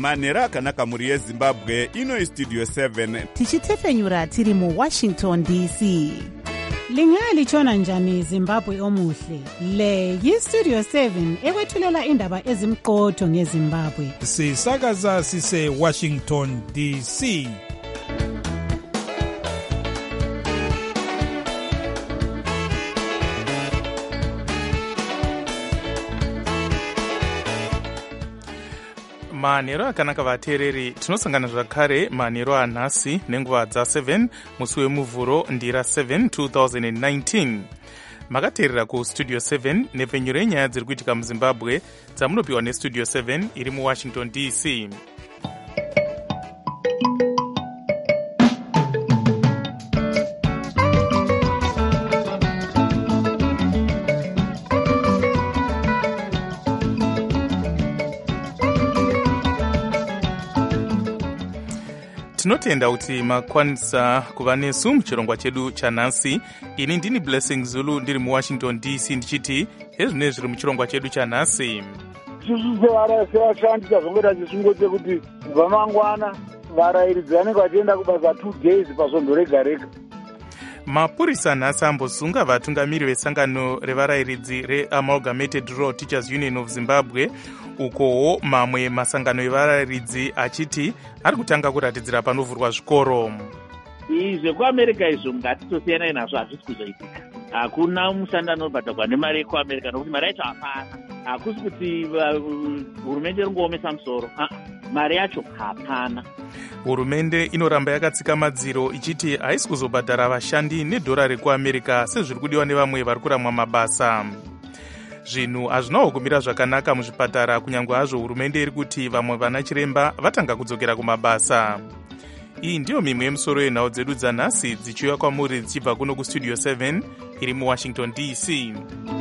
manhero akanaka mhuri yezimbabwe. Ino Studio 7 tichitefenyura tiri muWashington DC. Lingalitshona njani Zimbabwe omuhle? Le yiStudio 7 ekwethulela indaba ezimqotho ngeZimbabwe. Sisakaza sise Washington DC. manhero akanaka vateereri, tinosangana zvakare manhero anhasi nenguva dza7 musi wemuvhuro ndira 7 2019. makateerera kustudio 7 nepfenyuro yenyaya dziri kuitika muzimbabwe dzamunopiwa nestudio 7 iri muwashington DC. tinotenda kuti makwanisa kuva nesu muchirongwa chedu chanhasi. ini ndini Blessing Zulu ndiri muwashington DC ndichiti ezvine zviri muchirongwa chedu chanhasi. sevashandi tazongota tisungote kuti kubva mangwana varayiridzi vanenge vachienda kubasa 2 days pasvondo rega rega. mapurisa nhasi ambosunga vatungamiri vesangano revarayiridzi reAmalgamated Rural Teachers Union of Zimbabwe, ukowo mamwe masangano evarayiridzi achiti ari kutanga kuratidzira panovhurwa zvikoro. zvekuamerica izvo ngatitosiyanai nazvo, hazvisi kuzoitika. hakuna mushandi anobhadharwa nemari yekuamerica nokuti mari yacho hapana. hakusi kuti hurumende ringoomesa musoro, mari yacho hapana. hurumende inoramba yakatsika madziro ichiti haisi kuzobhadhara vashandi nedhora rekuamerica sezviri kudiwa nevamwe vari kuramwa mabasa. zvinhu hazvinawo kumira zvakanaka muzvipatara, kunyange hazvo hurumende iri kuti vamwe vana chiremba vatanga kudzokera kumabasa. iyi ndiyo mimwe yemusoro yenhau dzedu dzanhasi dzichiuya kwamuri dzichibva kuno kustudio 7 iri muwashington DC.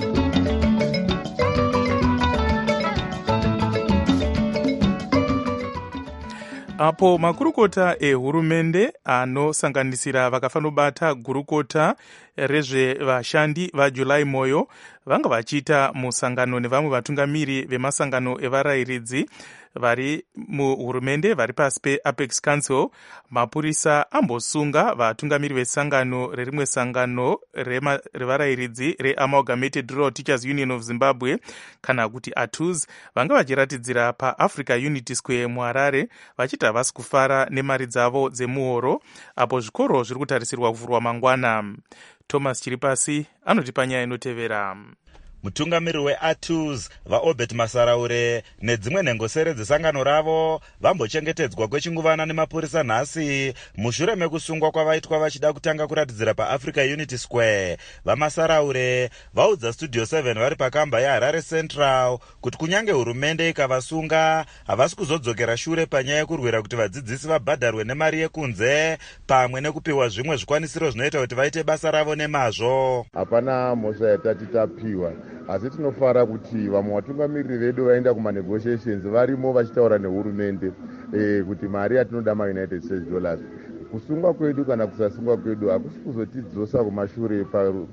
apo makurukota ehurumende anosanganisira vakafanobata gurukota rezvevashandi vaJuly Moyo vanga vachiita musangano nevamwe vatungamiri vemasangano evarayiridzi vari muhurumende vari pasi peApex Council. mapurisa ambosunga vatungamiri vesangano rerimwe sangano revarayiridzi reAmalgamated Rural Teachers Union of Zimbabwe kana kuti ATUZ vanga vachiratidzira paAfrica Unity Square muHarare vachiti havasi kufara nemari dzavo dzemuhoro apo zvikoro zviri kutarisirwa kuvhurwa mangwana. Thomas Chiripasi anotipa nyaya inotevera. mutungamiri weATUZ vaObert Masaraure nedzimwe nhengosere dzesangano ravo vambochengetedzwa kwechinguvana nemapurisa nhasi mushure mekusungwa kwavaitwa vachida kutanga kuratidzira paAfrica Unity Square. vaMasaraure vaudza Studio 7 vari pakamba yeHarare Central kuti kunyange hurumende ikavasunga havasi kuzodzokera shure panyaya yekurwira kuti vadzidzisi vabhadharwe nemari yekunze pamwe nekupiwa zvimwe zvikwanisiro zvinoita kuti vaite basa ravo nemazvo. hapana mhosva yatati tapiwa, asi tinofara kuti vamwe vatungamiriri vedu vaenda kumanegotiations varimo vachitaura nehurumende kuti mari yatinoda maUnited States dollars. kusungwa kwedu kana kusasungwa kwedu hakusi kuzotidzosa kumashure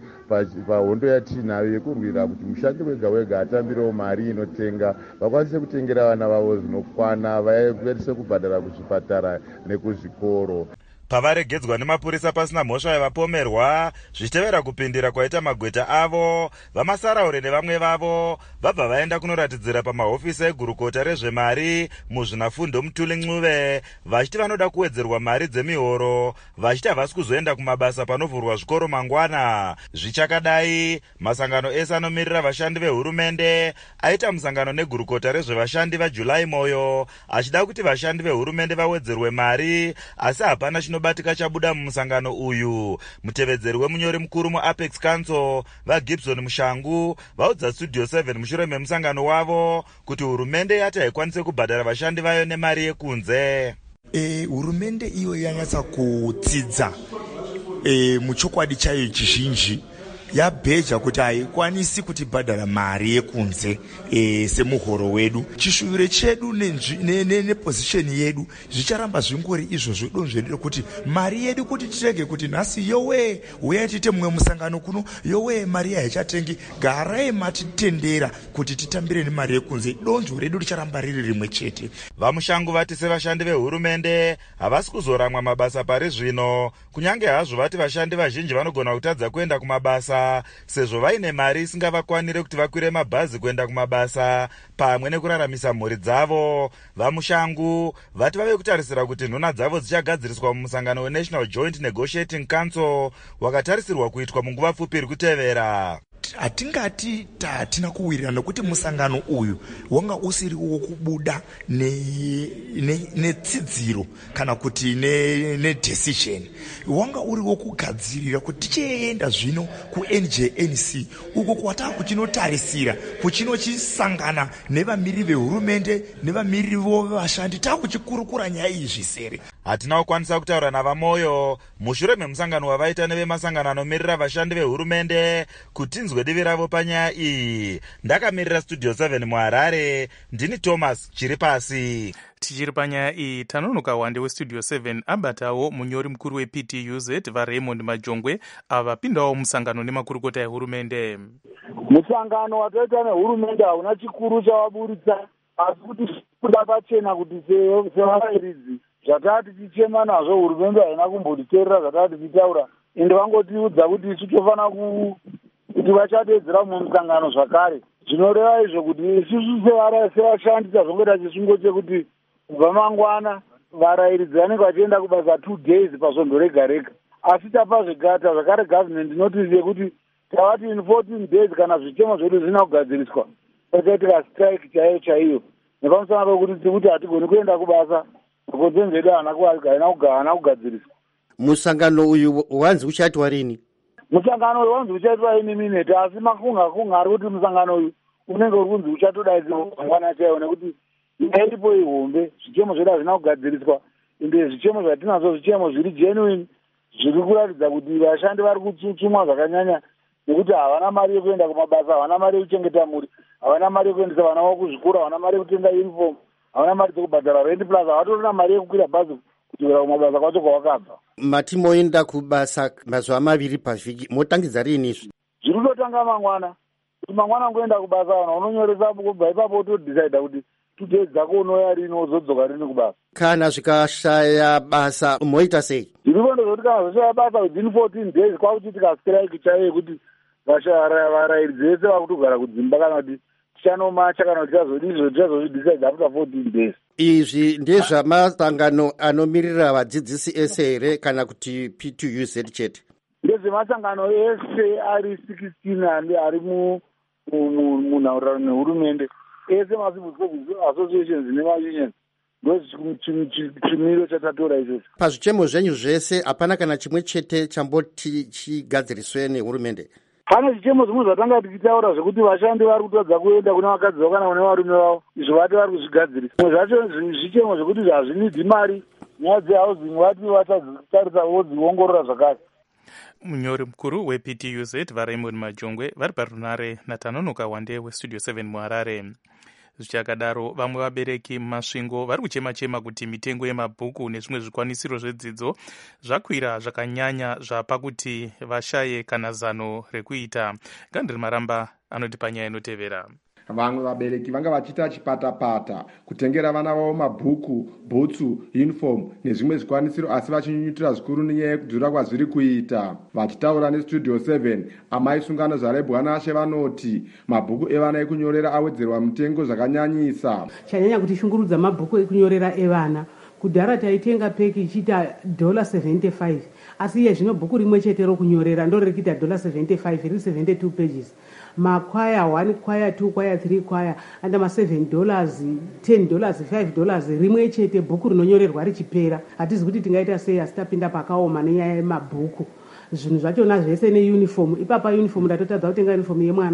pahondo yatinayo yekurwira kuti mushandi wega wega atambirewo mari inotenga vakwanise kutengera vana vavo zvinokwana, vakwanise kubhadhara kuzvipatara nekuzvikoro. pavaregedzwa nemapurisa pasina mhosva yavapomerwa zvichitevera kupindira kwaita magweta avo, vaMasaraure nevamwe vavo vabva vaenda kunoratidzira pamahofisi egurukota rezvemari muzvinafundo Mutuli Ncube vachiti vanoda kuwedzerwa mari dzemihoro vachiti havasi kuzoenda kumabasa panovhurwa zvikoro mangwana. zvichakadai masangano ese anomirira vashandi vehurumende aita musangano negurukota rezvevashandi vaJuly Moyo achida kuti vashandi vehurumende vawedzerwe mari, asi hapana chinobatika chabuda mumusangano uyu. mutevedzeri wemunyori mukuru muApex Council vaGibson Mushangu vaudza Studio 7 mushure memusangano wavo kuti hurumende yati haikwanise kubhadhara vashandi vayo nemari yekunze. hurumende iyo yanyatsa kudzidza muchokwadi chayo chizhinji yabheja kuti haikwanisi kutibhadhara mari yekunze semuhoro wedu. Chishuwiro chedu nepozisheni yedu zvicharamba zvingori izvozvo donzvo kuti mari yedu kuti tirege kuti nhasi yowe uya tiite mumwe musangano kuno yowe mari haichatengi, garai matitendera kuti titambire nemari yekunze, donzvo redu richaramba riri rimwe chete. Vamushangu vati sevashandi vehurumende havasi kuzoramwa mabasa pari zvino, kunyange hazvo vati vashandi vazhinji vanogona kutadza kuenda kumabasa sezvo vaine mari isingavakwanire kuti vakwire mabhazi kuenda kumabasa pamwe nekuraramisa mhuri dzavo. Vamushangu vati vave kutarisira kuti nhuna dzavo dzichagadziriswa mumusangano weNational Joint Negotiating Council wakatarisirwa kuitwa munguva pfupi iri kutevera. Hatingati hatina kuwirira nokuti musangano uyu wanga usiri wokubuda netsidziro kana kuti nedecision, wanga uri wokugadzirira kuti tichienda zvino kuNJNC uko kwatava kuchinotarisira kuchinochisangana nevamiriri vehurumende nevamiriri vevashandi, tava kuchikurukura nyaya izvi sere. Hatina kukwanisa kutaura navamoyo mushure memusangano wavaita nevemasangano anomirira vashandi vehurumende kuti nzwe divi ravo panyaya iyi. Ndakamirira Studio 7 muHarare, ndini Thomas Chiripasi. Tichiri panyaya iyi, Tanonoka Wande weStudio 7 abatawo munyori mukuru wePTUZ vaRaymond Majongwe avapindawo musangano nemakurukota ehurumende. Musangano wataita nehurumende hauna chikuru chavaburitsa, asi kuti kuda pachena kuti sevarayiridzi zvatati tichema nazvo hurumende haina kumbotiteerera zvatati tichitaura, ende vangotiudza kuti isu tofanira kuti vachadedzera mumusangano zvakare. Zvinoreva izvo kuti isusu sevashandi tazongota chisungo chekuti kubva mangwana varayiridzi vanenge vachienda kubasa 2 days pasvondo rega rega, asi tapa zvigata zvakare government notice yekuti tavati in 14 days kana zvitemo zvedu zvina kugadziriswa pakaitika strike chaiyo nepamusana pekuti tikuti hatigoni kuenda kubasa kodzeni zvedu haana kugadziriswa. Musangano uyu wanzi uchatwa rini? Musangano uyu wanzi uchaitwa ini minute, asi makunga ari kuti musangano uyu unenge uri kunzi uchatodaidzwa mangwana chaiwo nekuti iripo ihombe, zvichemo zvedu hazvina kugadziriswa, ende zvichemo zvatinazvo zvichemo zviri genuine zviri kuratidza kuti vashandi vari kutsutsumwa zvakanyanya nekuti havana mari yekuenda kumabasa, havana mari yekuchengeta mhuri, havana mari yekuendesa vana vavo kuzvikora, havana mari yekutenga uniform, havana mari dzekubhadhara rent plus, havatorina mari yekukwira bhazi kudzokera kumabasa kwacho kwavakabva. Mati moenda kubasa mazuva maviri pavhiki, motangidza rini izvi? Zviri kutotanga mangwana, kuti mangwana ngoenda kubasa vanhu unonyoresa kubva ipapo utodecida kuti 2 days dzako unoya rini wozodzoka rini kubasa. Kana zvikashaya basa moita sei? Zviripo ndozvoti kana zvashaya basa within 14 days kwakuchitika strike chaiyo kuti varayiridzi vese vakutogara kudzimba kana kuti tichanomacha kana kuti tichazozvidecide after 14 days. Izvi ndezvamasangano anomirira vadzidzisi ese here kana kuti PTUZ chete? Ndezvemasangano ese ari 16 ari munharaunda nehurumende, ese macivil service associations nemaunions, ndochimiro chatatora ichocho. Pazvichemo zvenyu zvese hapana kana chimwe chete chamboti chigadziriswe nehurumende? Pane zvichemo zvimwe zvatanga tichitaura zvekuti vashandi vari kutadza kuenda kune vakadzi vavo kana kune varume vavo, izvo vati vari kuzvigadzirisa. Zvacho zvichemo zvekuti hazvinidhi mari, nyaya dzehousing vati vachatarisa vodziongorora zvakare. Munyori mukuru wePTUZ vaRaymond Majongwe vari parunare naTanonoka Wande weStudio 7 muHarare. Zvichakadaro, vamwe vabereki mumasvingo vari kuchema-chema kuti mitengo yemabhuku nezvimwe zvikwanisiro zvedzidzo zvakwira zvakanyanya zvapakuti vashaye kana zano rekuita. Gandri Maramba anoti panyaya inotevera. Vamwe vabereki vanga vachiita chipata-pata kutengera vana vavo mabhuku, bhutsu, uniform nezvimwe zvikwanisiro, asi vachinyunyutira zvikuru nenyaya yekudhura kwazviri kuita. Vachitaura neStudio 7, amai sungano zvaRebwanashe vanoti mabhuku evana ekunyorera awedzerwa mutengo zvakanyanyisa. Chanyanya kuti shungurudza mabhuku ekunyorera evana. Kudhara taitenga peki ichiita $75, asi iye zvino bhuku rimwe chete rokunyorera ndo riri kuita $75, riri 72 pages. Makwaya 1 kwaya 2 kwaya 3 kwaya anda $7, $10, $5 rimwe chete bhuku rinonyorerwa richipera. Hatizi kuti tingaita sei asi tapinda pakaoma nenyaya yemabhuku. Zvinhu zvachona zvese neuniform, ipapa uniform ndatotadza kutenga uniform yemwana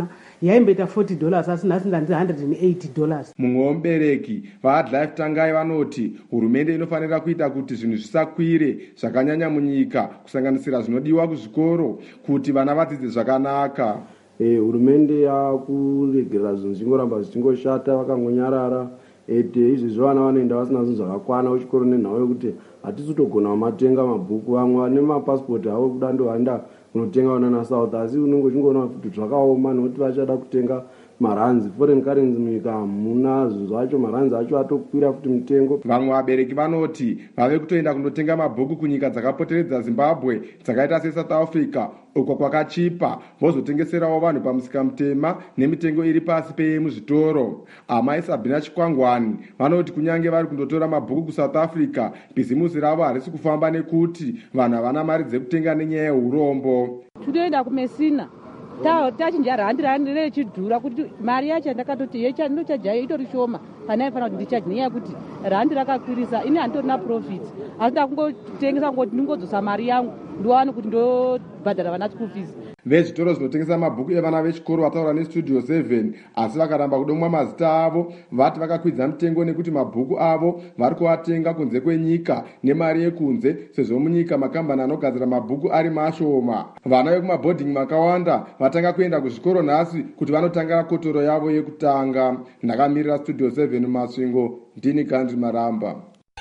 yaimboita $40 asi nhasi ndandi $180. mumwe wemubereki vaadlife tangai vanoti hurumende inofanira kuita kuti zvinhu zvisakwire zvakanyanya munyika kusanganisira zvinodiwa kuzvikoro kuti vana vadzidze zvakanaka. Hurumende yakuregerera zvinhu zvingoramba zvichingoshata vakangonyarara izvezvi vana vanoenda vasina zvinhu zvakakwana kuchikoro nenhau yekuti hatisi togona matenga mabhuku. Vamwe vane mapasipoti avo kuda ndovaenda kunotenga vana nasouth asi unenge uchingoona kuti zvakaoma nekuti vachada kutenga maranzi foreign currency munyika hamuna zvinhu zvacho, maranzi acho atokwira futi mutengo. Vamwe vabereki vanoti vave kutoenda kundotenga mabhuku kunyika dzakapoteredza Zimbabwe dzakaita seSouth Africa uko kwakachipa vozotengeserawo vanhu pamusika mutema nemitengo iri pasi peyemuzvitoro. Amai Sabina Chikwangwani vanoti kunyange vari kundotora mabhuku kuSouth Africa bhizimusi ravo harisi kufamba nekuti vanhu havana mari dzekutenga nenyaya yeurombo. Tunoenda kumesina tachinja randi rechidhura kuti mari yacho yandakatoti yechandinochaja itori shoma kana ifanira kuti ndichaji nenyaya yekuti randi rakakwirisa ini handitorina profit asi ndakungotengesa ngoti ndingodzosa mari yangu ndowane kuti ndobhadhara vana school fees. Vezvitoro zvinotengesa mabhuku evana vechikoro vataura neStudio 7 asi vakaramba kudomwa mazita avo vati vakakwidza mutengo nekuti mabhuku avo vari kuatenga kunze kwenyika nemari yekunze sezvo munyika makambani anogadzira mabhuku ari mashoma. Vana vekumabhodhingi makawanda vatanga kuenda kuzvikoro nhasi kuti vanotanga kotoro yavo yekutanga. Ndakamirira Studio 7 Masvingo, ndini Gandhi Maramba.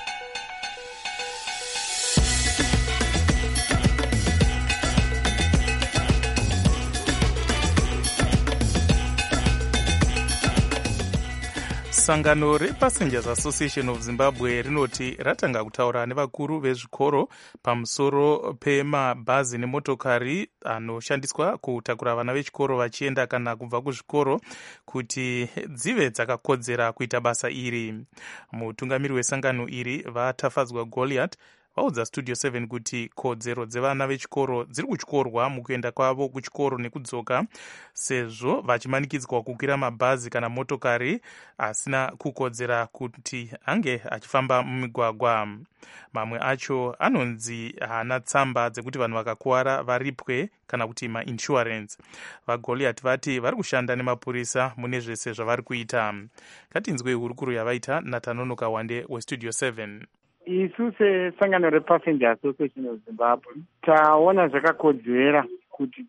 Sangano rePassengers Association of Zimbabwe rinoti ratanga kutaura nevakuru vezvikoro pamusoro pemabhazi nemotokari anoshandiswa kutakura vana vechikoro vachienda kana kubva kuzvikoro kuti dzive dzakakodzera kuita basa iri. Mutungamiri wesangano iri vaTafadzwa Goliath vaudza Studio 7 kuti kodzero dzevana vechikoro dziri kutyorwa mukuenda kwavo kuchikoro nekudzoka sezvo vachimanikidzwa kukwira mabhazi kana motokari asina kukodzera kuti ange achifamba mumigwagwa. Mamwe acho anonzi hana tsamba dzekuti vanhu vakakuwara varipwe kana kuti mainsurance. VaGoliath vati vari kushanda nemapurisa mune zvese zvavari kuita. Ngatinzwe hurukuru yavaita naTanonoka Wande weStudio 7. Isu sesangano rePassenger Association of Zimbabwe taona zvakakodzera kuti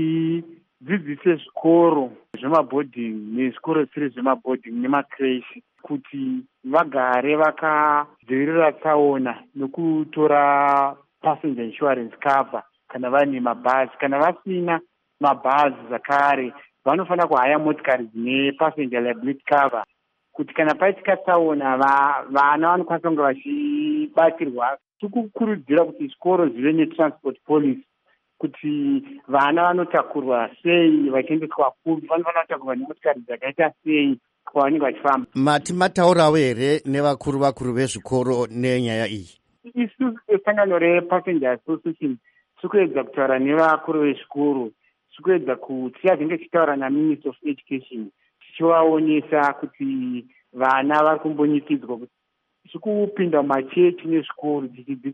tidzidzise zvikoro zvemabhodhingi nezvikoro zvisiri zvemabhodhingi nemakreshi kuti vagare vakadzivirira tsaona nekutora passenger insurance cover kana vaine mabhazi. Kana vasina mabhazi zvakare vanofanira kuhaya motikari dzine passenger liability cover kuti kana paitika tsaona vana vanokwanisa kunge vachibatirwa. Tikukurudzira kuti zvikoro zvive netransport police kuti vana vanotakurwa sei vachiendeswa kuri, vanofanira kutakurwa nemotikari dzakaita sei kwavanenge vachifamba. Mati mataurawo here nevakuru vezvikoro nenyaya iyi? Isu sangano rePassenger Association tikuedza kutaura nevakuru vezvikoro, tikuedza kuti tiazenge tichitaura naMinister of Education tichivaonesa kuti vana vari kumbonyikidzwa kuti tikupinda mumachechi nezvikoro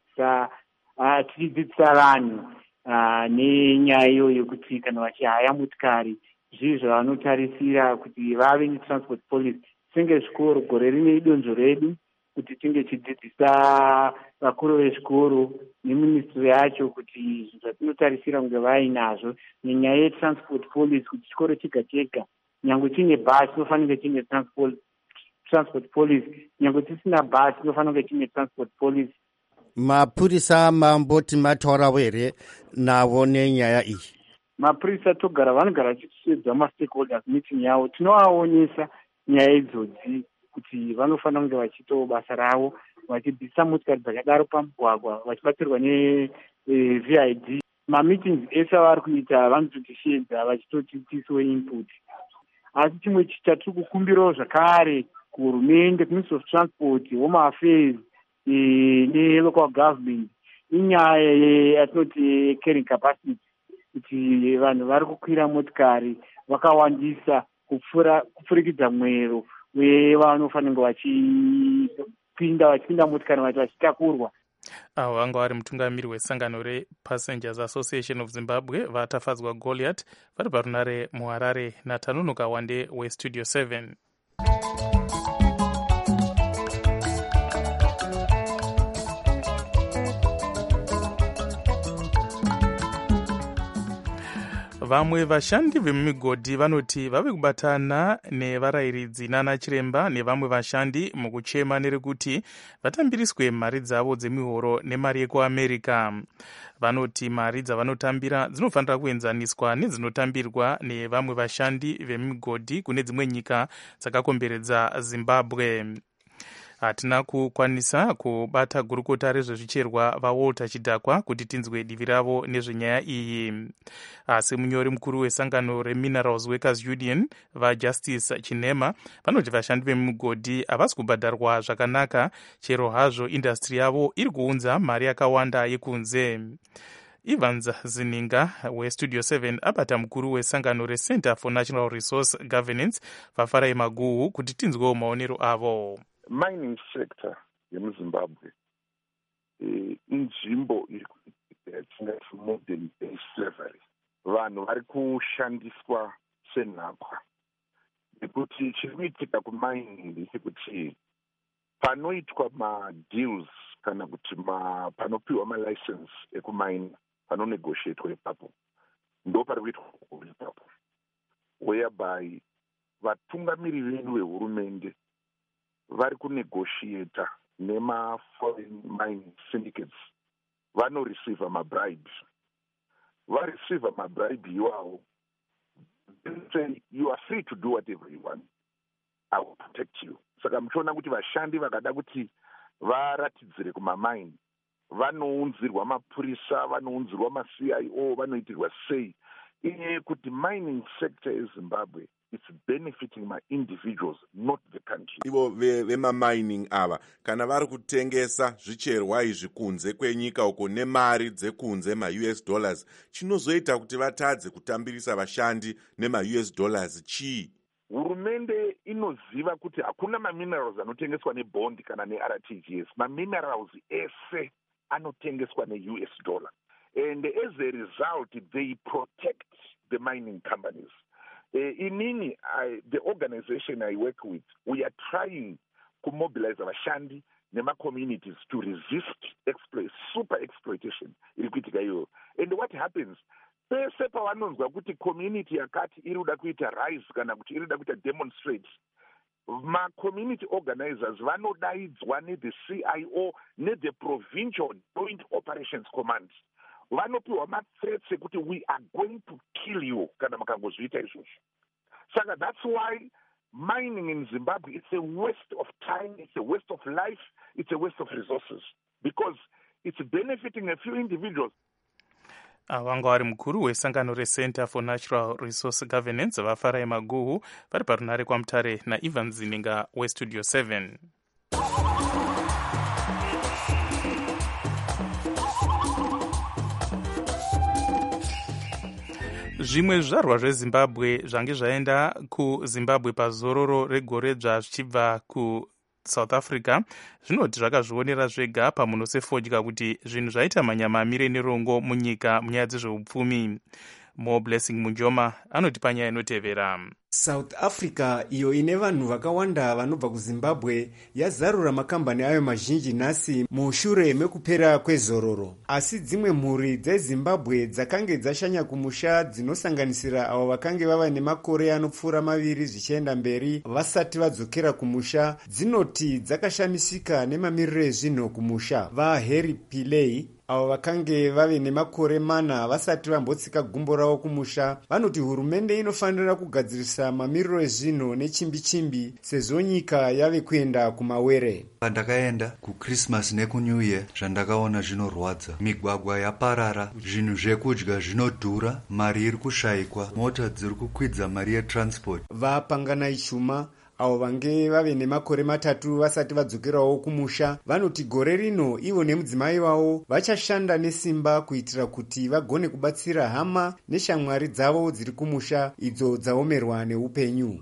tichidzidzisa vanhu nenyaya iyoyo kuti kana vachihaya motikari zvii zvavanotarisira kuti vave netransport police. Senge zvikoro gore rine idonzvo redu kuti tinge tichidzidzisa vakuru vezvikoro neministry yacho kuti zvatinotarisira kunge vainazvo nenyaya yetransport police kuti chikoro chega chega nyange chine bhazi inofanira chine transport police, nyange tisina bhazi inofanira chine transport police. Mapurisa mamboti mataurawo here navo nenyaya iyi? Mapurisa vanogara vachitsedza mastakeholders meeting yavo, tinovaonesa nyaya idzodzi kuti vanofanira kunge vachitawo basa ravo vachidzidzisa motikari dzakadaro pamugwagwa vachibatsirwa neVID. Mameetings ese avari kuita vanototishedza vachitotitisawo input. Asi chimwe chatiri kukumbirawo zvakare kuhurumende, kuMinistry of Transport, Home Affairs nelocal government inyaya yatinoti carrying capacity, kuti vanhu vari kukwira motikari vakawandisa kupfurikidza mwero wevanofanira vachipinda motikari vachitakurwa. avo vanga vari mutungamiri wesangano rePassengers Association of Zimbabwe vatafadzwa Goliath vari parunare muHarare naTanunuka Wande weStudio 7. Vamwe vashandi vemumigodhi vanoti vave kubatana nevarayiridzi nana chiremba nevamwe vashandi mukuchema nerekuti vatambiriswe mari dzavo dzemihoro nemari yekuAmerica. Vanoti mari dzavanotambira dzinofanira kuenzaniswa nedzinotambirwa nevamwe vashandi vemumigodhi kune dzimwe nyika dzakakomberedza Zimbabwe. Hatina kukwanisa kubata gurukota rezvezvicherwa vaWalter Chidhakwa kuti tinzwe divi ravo nezvenyaya iyi. Asi munyori mukuru wesangano reMinerals Workers Union vaJustice Chinema vanoti vashandi vemumigodhi havasi kubhadharwa zvakanaka, chero hazvo indastri yavo iri kuunza mari yakawanda yekunze. Evans Zininga weStudio 7 abata mukuru wesangano reCenter for National Resource Governance Vafarai Maguhu kuti tinzwewo maonero avo. Mining sector yemuZimbabwe inzvimbo iri yatingati modern day slavery. Vanhu vari kushandiswa senhapwa. Nekuti chiri kuitika kumining ndechekuti panoitwa madeals kana kuti panopiwa malicense ekumaina panonegotiatwa ipapo ndo pari kuitwa ipapo, whereby vatungamiri vedu vehurumende vari kunegotiata nema-foreign mining syndicates vanoreceive mabribes. Vareceive mabribe iwawo, say you are free to do whatever you want, I will protect you. Saka muchiona kuti vashandi vakada kuti varatidzire kumamine vanounzirwa mapurisa, vanounzirwa maCIO, vanoitirwa sei. Iye kuti mining sector yeZimbabwe it's benefiting my individuals, not the country. Ivo vemamining ava kana vari kutengesa zvicherwa izvi kunze kwenyika uko nemari dzekunze ma-US dollars, chinozoita kuti vatadze kutambirisa vashandi nema-US dollars chii? Hurumende inoziva kuti hakuna ma-minerals anotengeswa nebond kana ne-RTGS. Ma-minerals ese anotengeswa ne-US dollar. And as a result, they protect the mining companies. Inini, the organization I work with, we are trying to mobilize our Shandi nema communities to resist super exploitation. And what happens? Pese pavanonzwa kuti community yakati irikuda kuita rise kana kuti irikuda kuita demonstrate, ma-community organizers vanodaidzwa ne-the CIO ne-the Provincial Joint Operations Command. Vanopiwa ma-threats ekuti we are going to kill you kana makangozviita izvozvo. Saka that's why mining in Zimbabwe, it's a waste of time, it's a waste of life, it's a waste of resources because it's benefiting a few individuals. Vanga vari mukuru wesangano reCenter for Natural Resource Governance Vafarai Maguhu vari parunare kwaMutare naEvan Zininga weStudio 7. Zvimwe zvizvarwa zveZimbabwe zvange zvaenda kuZimbabwe pazororo regore zvichibva kuSouth Africa zvinoti zvakazvionera zvega pamuno sefodya kuti zvinhu zvaita manyama amire nerongo munyika munyaya dzezveupfumi. Mo Blessing Munjoma anoti panyaya inotevera. South Africa, iyo ine vanhu vakawanda vanobva kuZimbabwe, yazarura makambani ayo mazhinji nhasi mushure mekupera kwezororo. Asi dzimwe mhuri dzeZimbabwe dzakange dzashanya kumusha, dzinosanganisira avo vakange vava nemakore anopfuura 2 zvichienda mberi vasati vadzokera kumusha, dzinoti dzakashamisika nemamiriro ezvinhu kumusha. VaHarry Pillay avo vakange vave nemakore 4 vasati vambotsika gumbo ravo kumusha, vanoti hurumende inofanira kugadzirisa mamiriro ezvinhu nechimbi-chimbi sezvo nyika yave kuenda kumawere. Pandakaenda kuChristmas nekuNew Year, zvandakaona zvinorwadza. Migwagwa yaparara, zvinhu zvekudya zvinodhura, mari iri kushayikwa, mota dziri kukwidza mari yetransport. Vapangana Chuma avo vange vave nemakore 3 vasati vadzokerawo kumusha, vanoti gore rino ivo nemudzimai wavo vachashanda nesimba kuitira kuti vagone kubatsira hama neshamwari dzavo dziri kumusha idzo dzaomerwa neupenyu.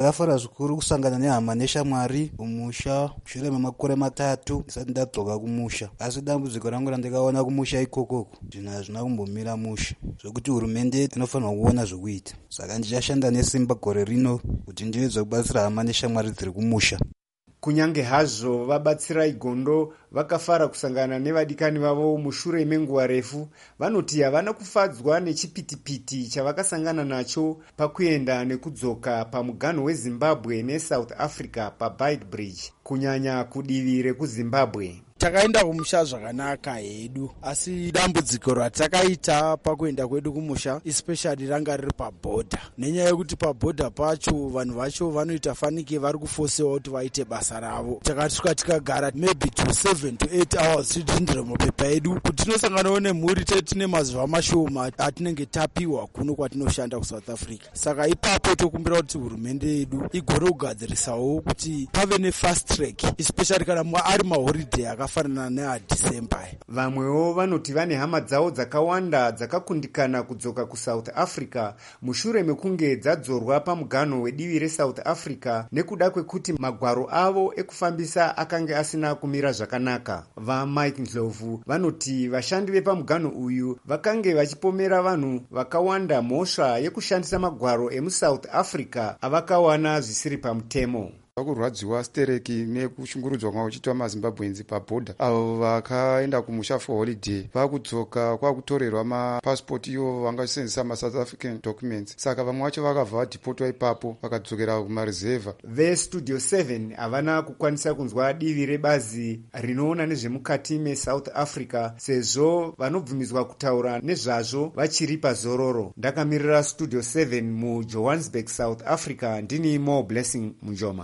Ndakafara zvikuru kusangana nehama neshamwari kumusha mushure memakore 3 ndisati ndadzoka kumusha. Asi dambudziko rangu randikaona kumusha ikokoko zvinhu hazvina kumbomira musha, zvokuti hurumende inofanirwa kuona zvokuita. Saka ndichashanda nesimba gore rino kuti ndiwedze kubatsira hama neshamwari dziri kumusha. Kunyange hazvo vabatsira igondo vakafara kusangana nevadikani vavo mushure menguva refu, vanoti havana kufadzwa nechipitipiti chavakasangana nacho pakuenda nekudzoka pamuganho weZimbabwe neSouth Africa paBeitbridge, kunyanya kudivi rekuZimbabwe. Takaenda kumusha zvakanaka hedu, asi dambudziko ratakaita pakuenda kwedu kumusha especially ranga riri pabhodha, nenyaya yekuti pabhodha pacho vanhu vacho vanoita fanike vari kufosewa kuti vaite basa ravo. Takasvika tikagara maybe to 7 to 8 hours tichindira mapepa edu kuti tinosanganawo nemhuri tine mazuva mashoma atinenge tapiwa kuno kwatinoshanda kuSouth Africa. Saka ipapo tokumbira kuti hurumende yedu igore kugadzirisawo kuti pave nefast track especially kana ari maholiday akafanana neaDecember. Vamwewo vanoti vane hama dzavo dzakawanda dzakakundikana kudzoka kuSouth Africa mushure mekunge dzadzorwa pamuganho wedivi reSouth Africa nekuda kwekuti magwaro avo ekufambisa akanga asina kumira zvakanaka. VaMike Ndlovu vanoti vashandi vepamuganho uyu vakange vachipomera vanhu vakawanda mhosva yekushandisa magwaro emuSouth Africa avakawana zvisiri pamutemo. Vakurwadziwa stereki nekushungurudzwa kwavo kuchiitwa maZimbabwenzi pabhodha avo vakaenda kumusha for holiday vakudzoka kwakutorerwa mapasipoti ivo vangasenzesa maSouth African documents, saka vamwe vacho vakabva vadhipotwa ipapo vakadzokera kumarizevha. VeStudio 7 havana kukwanisa kunzwa divi rebazi rinoona nezvemukati meSouth Africa sezvo vanobvumidzwa kutaura nezvazvo vachiri pazororo. Ndakamirira Studio 7 muJohannesburg, South Africa, ndini Mo Blessing Munjoma.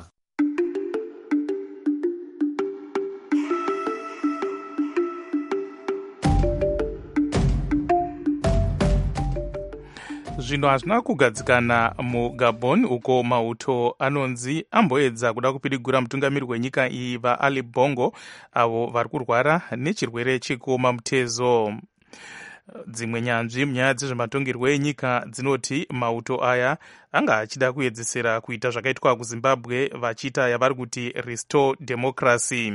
Zvinhu hazvina kugadzikana muGabon uko mauto anonzi amboedza kuda kupidigura mutungamiri wenyika iyi vaAli Bongo avo vari kurwara nechirwere chekuoma mutezo. Dzimwe nyanzvi munyaya dzezvematongerwo enyika dzinoti mauto aya anga achida kuedzesera kuita zvakaitwa kuZimbabwe vachiita yavari kuti restore democracy.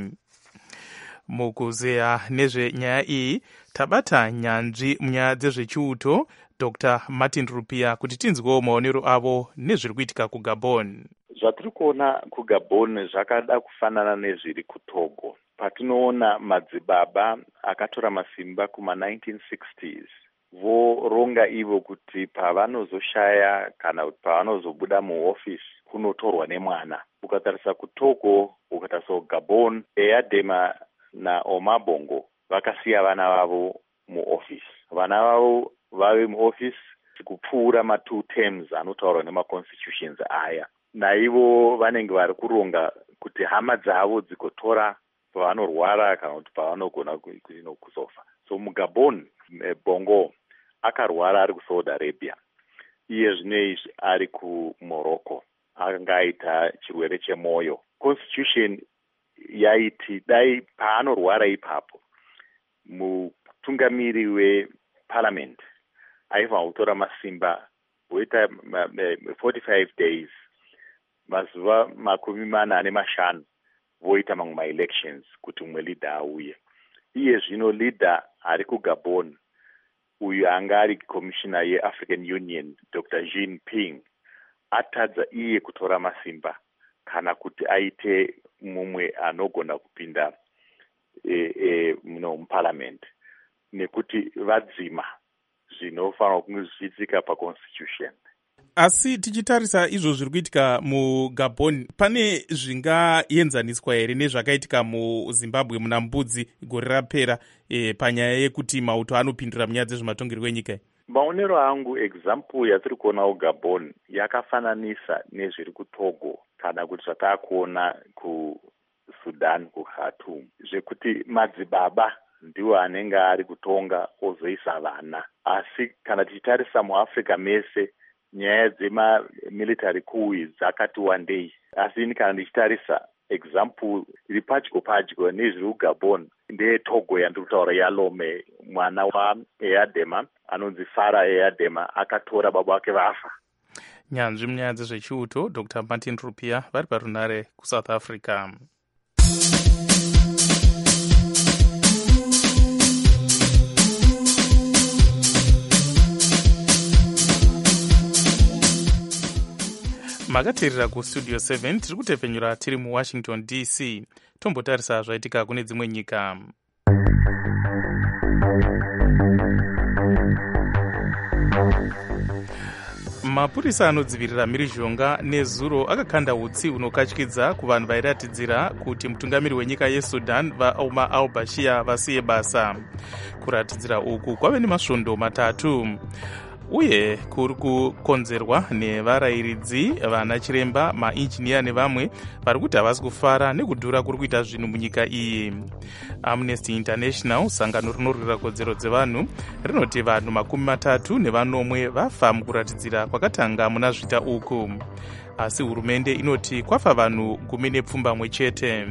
Mukuzeya nezvenyaya iyi tabata nyanzvi munyaya dzezvechiuto Dr. Martin Rupia kuti tinzwewo maonero avo nezviri kuitika kuGabon. Zvatiri kuona kuGabon zvakada kufanana nezviri kuTogo. Patinoona madzibaba akatora masimba kuma1960s voronga ivo kuti pavanozoshaya kana kuti pavanozobuda muofisi kunotorwa nemwana. Ukatarisa kuTogo, ukatarisa kuGabon, Eyadema naOma Bongo vakasiya vana vavo muofisi. Vana vavo vave muofisi kupfuura ma2 terms anotaurwa nemaconstitutions aya. Naivo vanenge vari kuronga kuti hama dzavo dzikotora pavanorwara kana kuti pavanogona kuzofa. So muGabon, Bongo akarwara ari kuSaudi Arabia. Iye zvinezvi ari kuMorocco. Akanga aita chirwere chemoyo. Constitution yaiti dai paanorwara ipapo mutungamiri weparliament aifanira kutora masimba woita 45 days, mazuva 45 voita mamwe maelections kuti mumwe leader auye. Iye zvino leader ari kuGabon uyu anga ari commissioner yeAfrican Union Dr. Jean Ping atadza iye kutora masimba kana kuti aite mumwe anogona kupinda muparliament nekuti vadzima zvinofanira kunge zvichiitika paconstitution. Asi tichitarisa izvo zviri kuitika muGabon, pane zvingaenzaniswa here nezvakaitika muZimbabwe muna mbudzi gore rapera panyaya yekuti mauto anopindura munyaya dzezvematongerwo enyika? Maonero angu example yatiri kuona kuGabon yakafananisa nezviri kuTogo kana kuti zvatakuona kuSudan kuKhartoum, zvekuti madzibaba ndiwo anenge ari kutonga ozoisa vana. Asi kana tichitarisa muAfrica mese nyaya dzemamilitary coup dzakati wandei. Asi kana ndichitarisa example iri padyo nezviri kuGabon ndeyeTogo yandiri kutaura yaLome, mwana waEyadema anonzi Farah Eyadema akatora baba wake vafa. nyanzvi munyaya dzezvechiuto Dr Martin Rupia vari parunare kuSouth Africa. makateerera kustudio 7 tiri kutepfenyura tiri muWashington DC. tombotarisa zvaitika kune dzimwe nyika. mapurisa anodzivirira mhirizhonga nezuro akakanda utsi unokatyidza kuvanhu vairatidzira kuti mutungamiri wenyika yeSudan vaOmar al-Bashir vasiye basa. kuratidzira uku kwave nemasvondo matatu uye kuri kukonzerwa nevarayiridzi vana chiremba mainjiniya nevamwe vari kuti havasi kufara nekudhura kuri kuita zvinhu munyika iyi. Amnesty International, sangano rinorwira kodzero dzevanhu, rinoti vanhu 30 vafa mukuratidzira kwakatanga muna zvita uku, asi hurumende inoti kwafa vanhu 12 chete.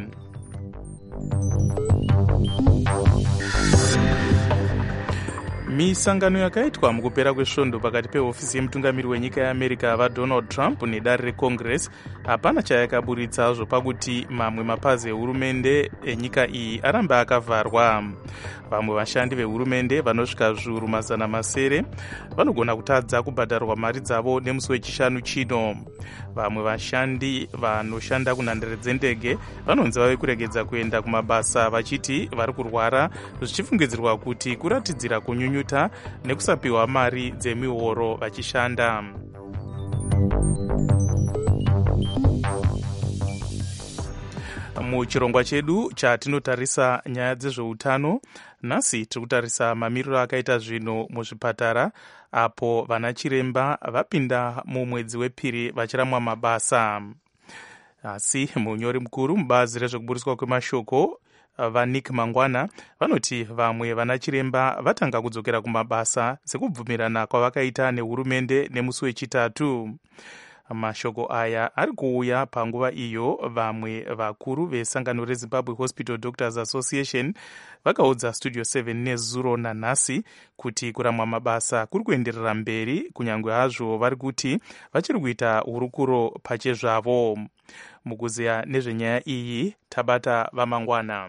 misangano yakaitwa mukupera kwesvondo pakati pehofisi yemutungamiri wenyika yeAmerica vaDonald Trump nedare reCongress hapana chayakaburitsazvo pakuti mamwe mapazi ehurumende enyika iyi aramba akavharwa. vamwe vashandi vehurumende vanosvika zviuru 700 vanogona kutadza kubhadharwa mari dzavo nemusi wechishanu chino. vamwe vashandi vanoshanda kunhandare dzendege vanonzi vave kuregedza kuenda kumabasa vachiti vari kurwara, zvichifungidzirwa kuti kuratidzira kunyunyuta nekusapiwa mari dzemihoro vachishanda. muchirongwa chedu chatinotarisa nyaya dzezveutano, nhasi tiri kutarisa mamiriro akaita zvinhu muzvipatara apo vana chiremba vapinda mumwedzi wepiri vachiramwa mabasa. asi munyori mukuru mubazi rezvekuburiswa kwemashoko vaNick Mangwana vanoti vamwe vana chiremba vatanga kudzokera kumabasa sekubvumirana kwavakaita nehurumende nemusi wechitatu. mashoko aya ari kuuya panguva iyo vamwe vakuru vesangano reZimbabwe Hospital Doctors Association vakaudza Studio 7 nezuro nanhasi kuti kuramwa mabasa kuri kuenderera mberi, kunyange hazvo vari kuti vachiri kuita hurukuro pachezvavo. mukuziya nezvenyaya iyi tabata vaMangwana.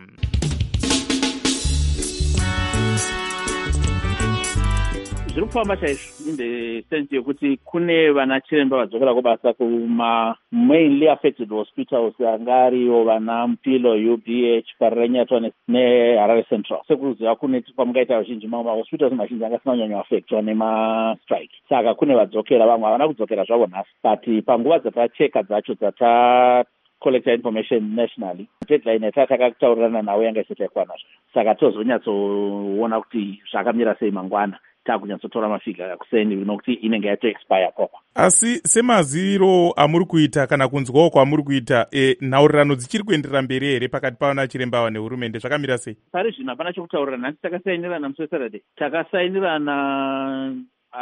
zviri kufamba chaizvo in the sense yekuti kune vana chiremba vadzokera kubasa kuma-mainly affected hospitals anga ariyo vana Mpilo, UBH, Parenyatwa neHarare Central. sekuziva kune pamungaita vazhinji mamwe mahospitals mazhinji angasina kunyanya affectwa nemastrike, saka kune vadzokera, vamwe havana kudzokera zvavo nhasi, but panguva dzatacheka dzacho collector information nationally, deadline yatakataurirana nawo yanga isati yakwanazvo, saka tozonyatsoona kuti zvakamira sei mangwana takunyatsotora mafiga kuseni nokuti inenge yatoexpire kwakwa. asi semaziviro amuri kuita kana kunzwawo kwamuri kuita, nhaurirano dzichiri kuenderera mberi here pakati pavana chiremba nehurumende, zvakamira sei? pari zvino hapana chokutaurirana. nhasi takasainirana musi weSaturday, takasainirana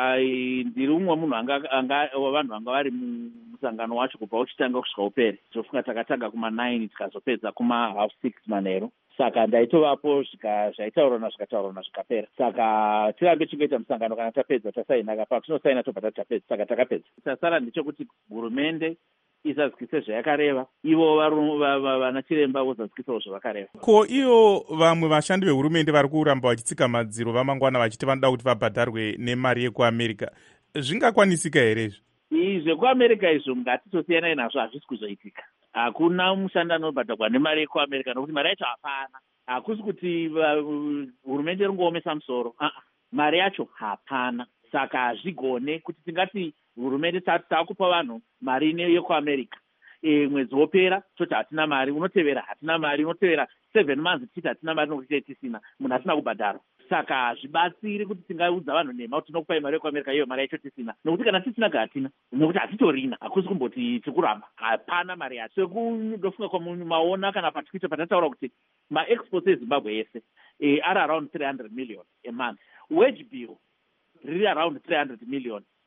ndiri umwe munhu wavanhu vanga vari musangano wacho kubva uchitanga kusvika upere. tofunga takatanga kuma9 tikazopedza kuma6:30 manheru, saka ndaitovapo zvaitaurirana zvikataurirana zvikapera. saka tirambe chingoita musangano, kana tapedza tasaina, patinosaina tobva tapedza, saka takapedza. tasara ndechekuti hurumende izadzikise zvayakareva, ivo vana chiremba vozadzikisawo zvavakareva. ko iyo vamwe vashandi vehurumende vari kuramba vachitsika madziro vamangwana vachiti vanoda kuti vabhadharwe nemari yekuAmerica, zvingakwanisika here izvi? zvekuAmerica izvo ngatitosiyanai nazvo, hazvisi kuzoitika. hakuna mushandi anobhadharwa nemari yekuAmerica nokuti mari yacho hapana. hakusi kuti hurumende ringoomesa musoro, mari yacho hapana. saka hazvigone kuti tingati hurumende takupa vanhu mari yekuAmerica, mwedzi wopera toti hatina mari, unotevera hatina mari, unotevera 7 months tichiti hatina mari nokuti tisina, munhu asina kubhadharwa. saka hazvibatsiri kuti tingaudza vanhu nhema kuti tinokupai mari yekuAmerica, iyo mari yacho tisina, nokuti kana tisinaga hatina, nokuti hatitorina, hakusi kumboti tikuramba, hapana mari yacho. sekundofunga kwamumaona kana patwitter patataura kuti maexports eZimbabwe yese ari around 300 million a month, wage bill riri around 300 million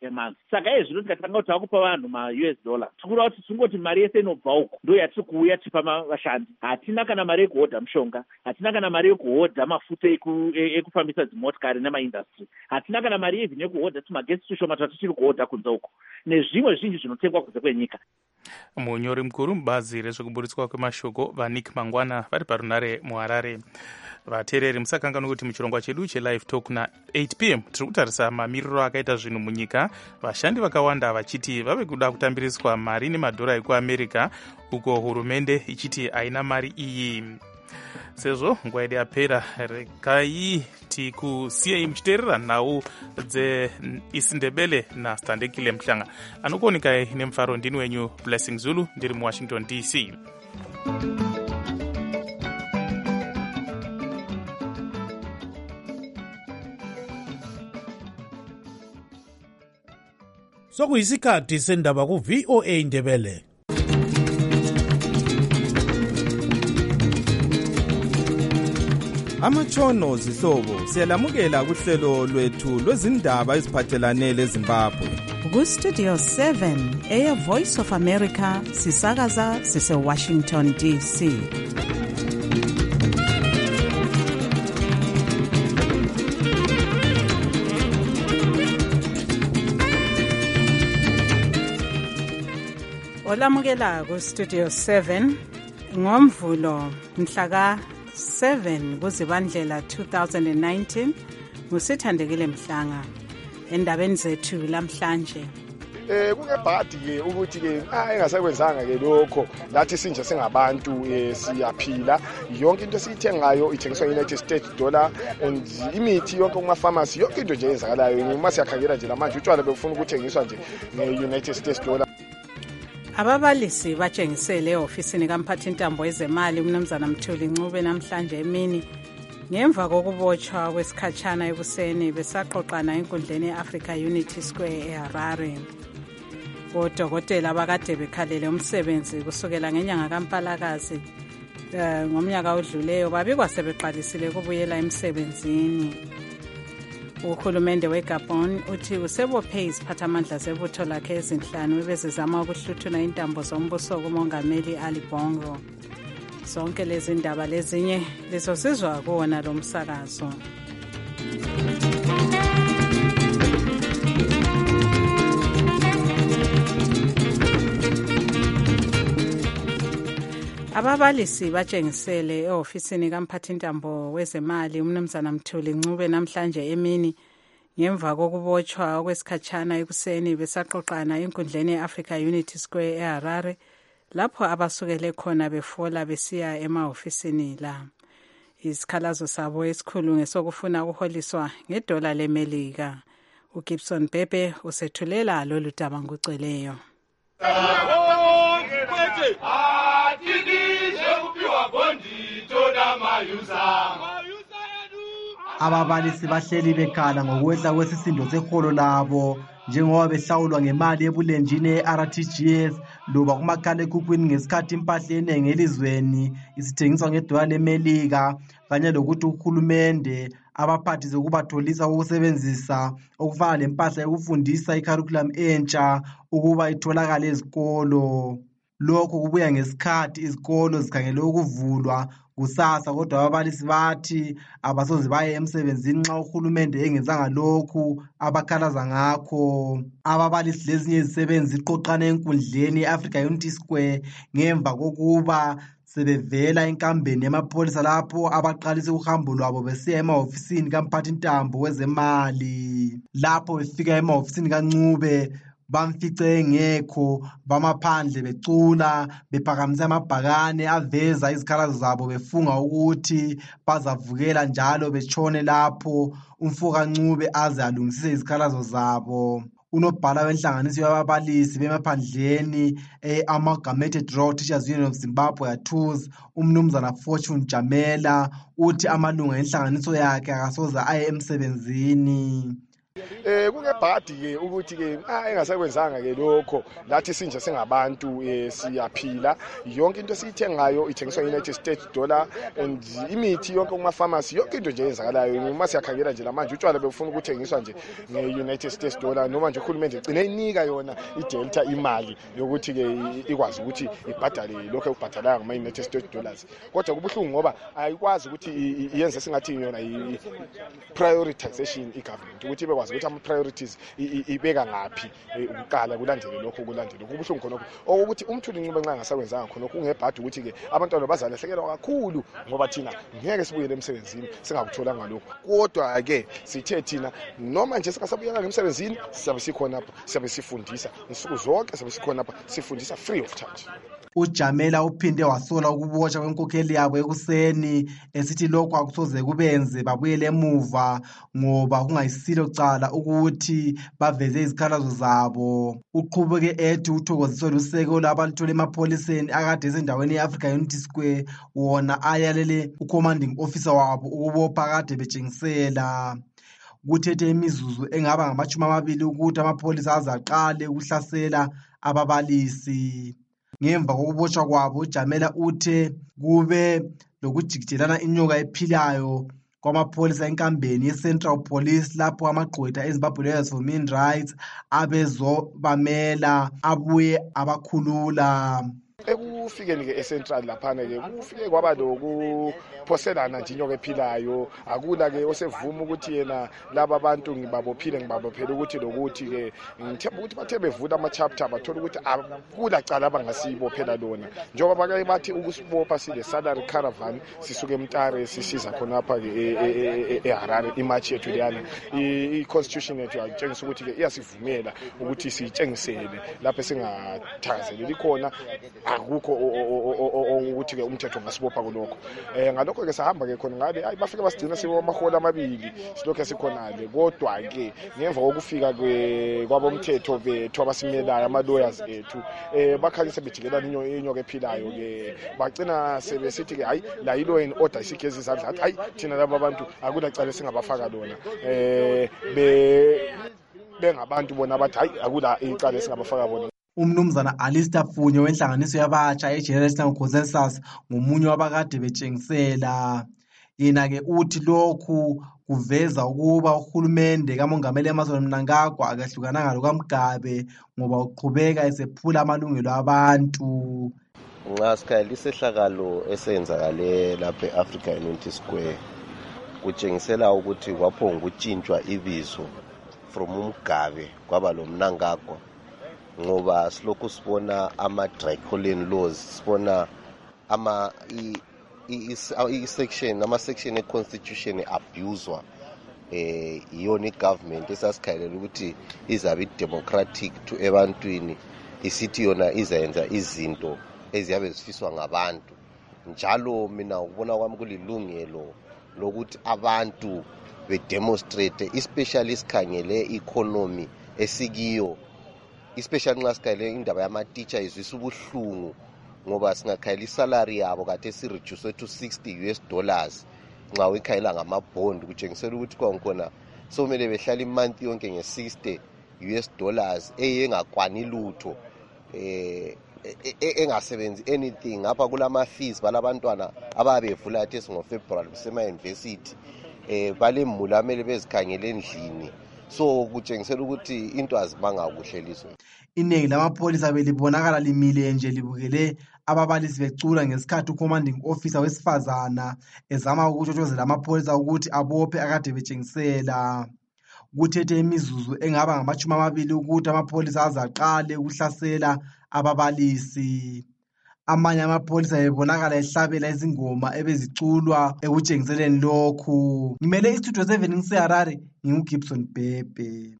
emonth. Saka zvino tikatanga kuti takupa vanhu ma-US dollar tikuda kuti tingoti mari yese inobva uko ndo yatiri kuuya tipa vashandi. Hatina kana mari yekuhodha mushonga, hatina kana mari yekuhodha mafuta ekufambisa dzimotikari nemaindastry, hatina kana mari even yekuhodha tumagesi tushoma twatiri kuhodha kunze uko nezvimwe zvinji zvinotengwa kunze kwenyika. Munyori mukuru mubazi rezvekuburitswa kwemashoko vaNick Mangwana vari parunare muHarare. Vateereri musakanganwa kuti muchirongwa chedu chelive talk na8 p.m. tiri kutarisa mamiriro akaita zvinhu munyika, vashandi vakawanda vachiti vave kuda kutambiriswa mari nemadhora ekuamerica, uko hurumende ichiti haina mari iyi. Sezvo nguva yedu yapera, regai tikusiyei muchiteerera nhau dzeIsindebele naStandekile Mhlanga. Anokuonekai nemufaro ndini wenyu Blessing Zulu, ndiri muWashington DC. Sokuyisikhathi sendaba ku-VOA Ndebele. Amatshono zihlobo siyalamukela kuhlelo lwethu lwezindaba eziphathelane leZimbabwe. Ku-Studio 7 Air Voice of America sisakaza sise-Washington DC. Olamukela ku-Studio 7 ngomvulo mhlaka 7 kuZibandlela 2019 nguSithandekile Mhlanga. Endabeni zethu lamhlanje kungebhadi ke ukuthi ke engasekwenzanga ke lokho lathi sinje singabantu siyaphila. Yonke into esiyithengayo ithengiswa e-United States dollar and imithi yonke kuma pharmacy yonke into nje eyenzakalayo uma siyakhangela nje lamanje utshwala bekufuna ukuthengiswa nje nge-United States dollar. Ababalisi batshengisele e-ofisini kamphathintambo wezemali uMnumzana Mthuli Ncube namhlanje emini ngemva kokubotshwa kwesikhatshana ekuseni besaxoxana enkundleni ye-Africa Unity Square eHarare. Odokotela abakade bekhalele umsebenzi kusukela ngenyanga kaMpalakazi ngomnyaka odluleyo babikwa sebeqalisile ukubuyela emsebenzini. Uhulumende weGabon uthi usebophe iziphathamandla zebutho lakhe ezinhlanu ebezizama ukuhluthuna intambo zombuso kumongameli Ali Bongo. Zonke lezi ndaba lezinye lizosizwa kuwona lo msakazo. Ababalisi batshengisele e-ofisini kamphathintambo wezemali uMnumzana Mthuli Ncube namhlanje emini ngemva kokubotshwa kwesikhatshana ekuseni besaxoxana enkundleni ye-Africa Unity Square eHarare lapho abasukele khona befola besiya ema-ofisini la. Isikhalazo sabo esikhulu ngesokufuna ukuholiswa ngedola leMelika. uGibson Bebe usethulela lolu daba ngoceleyo. Ababalisi bahleli bekhala ngokwehla kwesisindo seholo labo njengoba behlawulwa ngemali ebulenjini ye-RTGS loba kumakhala ekhukhwini ngesikhathi impahla eningi elizweni isithengiswa ngedola leMelika, kanye lokuthi uhulumende abaphathi zokubatholisa ukusebenzisa okufana lempahla yokufundisa i-curriculum entsha ukuba itholakale ezikolo. Lokho kubuya ngesikhathi izikolo zikhangele ukuvulwa kusasa, kodwa ababalisi bathi abasoze baye emsebenzini nxa uhulumende engenzanga lokhu abakhalaza ngakho. Ababalisi lezinye izisebenzi ziqoqana enkundleni ye-Africa Unity Square ngemva kokuba sebevela enkambeni yamapholisa lapho abaqalise uhambo lwabo besiya ema-ofisini kamphathintambo wezemali. Lapho befika ema-ofisini kaNcube bamfice engekho, bamaphandle becula bephakamisa amabhakane aveza izikhalazo zabo befunga ukuthi bazavukela njalo betshone lapho umfoka Ncube aze alungisise izikhalazo zabo. Unobhala wenhlanganiso yababalisi bemaphandleni Amalgamated Rural Teachers Union of Zimbabwe ATUZ uMnumzana Fortune Jamela uthi amalunga enhlanganiso yakhe akasoze aye emsebenzini. kungebhadi-ke ukuthi-ke engasekwenzanga-ke lokho lathi sinje singabantu siyaphila. Yonke into esiyithengayo ithengiswa i-United States dollar, and imithi yonke kuma-pharmacy, yonke into nje eyenzakalayo uma siyakhangela nje lamanje utshwala befuna ukuthengiswa nje nge-United States dollar, noma nje uhulumende igcine inika yona idelta imali yokuthi-ke ikwazi ukuthi ibhadale lokho ekubhadalayo ngama-United States dollars. Kodwa kubuhlungu ngoba ayikwazi ukuthi iyenze singathi yona i-prioritization i-government, ukuthi ibekwazi ukuthi ama-priorities ibeka ngaphi ukuqala kulandele lokho kulandele. Kubuhlungu khonokho okuthi uMthuli Ncube nxa engasakwenzanga khonokho kungebhadi ukuthi-ke abantwana bazalahlekelwa kakhulu ngoba thina ngeke sibuyele emsebenzini singakutholanga lokho. Kodwa-ke sithe thina noma nje singasabuyela emsebenzini siyabe sikhona apha, siyabe sifundisa nsuku zonke, siyabe sikhona apha sifundisa free of charge. uJamela uphinde wasola ukubotshwa kwenkokheli yabo ekuseni esithi lokho akusoze kubenze babuyele emuva ngoba kungayisilo cala ukuthi baveze izikhalazo zabo. Uqhubeke ethi uthokoziswe luseko labaluthola emapholiseni akade esendaweni ye-Africa Unity Square, wona ayalele ucommanding officer wabo ukubopha akade betshengisela. Kuthethe imizuzu engaba ngama-20 ukuthi amapholisa azaqale ukuhlasela ababalisi. Ngemva kokubotshwa kwabo uJamela uthe kube lokujikijelana inyoka ephilayo kwamapholisa enkambeni ye-Central Police lapho amagqwetha eZimbabwe Lawyers for Human Rights abezobamela abuye abakhulula. Ekufikeni-ke eCentral laphana-ke kufike kwaba lokuphoselana nje inyoka ephilayo. Akula-ke osevuma ukuthi yena laba bantu ngibabophile ukuthi lokuthi-ke ngithemba ukuthi bathe bevula ama-chapter bathola ukuthi akula cala abangasibophela lona, njengoba bake bathi ukusibopha sile salary caravan sisuke eMtare sisiza khonapha-ke eHarare. Imatch yethu leyana i-constitution yethu yatshengisa ukuthi-ke iyasivumela ukuthi siyitshengisele lapho singathakazeleli khona, akukho ukuthi-ke umthetho ngasibopha kulokho. Ngalokho-ke sahamba-ke khona ngale bafike basigcina siwamahora amabili silokhu sikhonale. Kodwa-ke ngemva kokufika kwabomthetho bethu abasimelayo ama-lawyers ethu bakhanye sebejikelana inyoka ephilayo-ke bagcina sebesithi-ke hayi la yi-law and order isigeza izandla athi hayi thina laba bantu akulacala singabafaka lona, bengabantu bona bathi hayi akula icala singabafaka bona. Umnumzana Alistair Funye wenhlanganiso yabatsha eGenerational Consensus ngomunye wabakade betshengisela. Yena-ke uthi lokhu kuveza ukuba uhulumende kamongameli Emmerson Mnangagwa akahlukananga lokaMgabe ngoba uqhubeka esephula amalungelo abantu. Nxa sikhangela isehlakalo esenzakale lapha e-Africa Unity Square kutshengisela ukuthi kwaphonga ukutshintshwa ibizo from uMgabe kwaba lo Mnangagwa, ngoba silokhu sibona ama-Draconian laws, sibona ama-section e-constitution abuswa iyona i-government esasikhalela ukuthi izabe i-democratic to ebantwini, isithi yona izayenza izinto eziyabe zifiswa ngabantu. Njalo mina ukubona kwami kulilungelo lokuthi abantu bedemonstrate, especially sikhangele i-economy esikiyo, especially nxa sikhangele indaba yama-teacher izwisa ubuhlungu ngoba singakhangela isalary yabo kade sireduce to $60 nxa uyikhangela ngamabond, kutshengisela ukuthi kwakhona somele behlala imonth yonke nge-$60 engakwani lutho, engasebenzi anything. Ngapha kulama-fees balabantwana ababevula athi singoFebruary besema-university, balemula amele bezikhangele endlini, so kutshengisela ukuthi into azibanga kuhle lizwe. Iningi lamapholisa belibonakala limile nje libukele ababalisi becula ngesikhathi ucommanding officer wesifazana ezama ukutshotshozela amapholisa ukuthi abophe akade betshengisela. Kuthethe imizuzu engaba ngama-20 ukuthi amapholisa azaqale ukuhlasela ababalisi. Amanye amapholisa bebonakala ehlabela izingoma ebeziculwa ekutshengiseleni lokhu. Ngimele istudio 7 ngiseHarare, nginguGibson Bhebhe.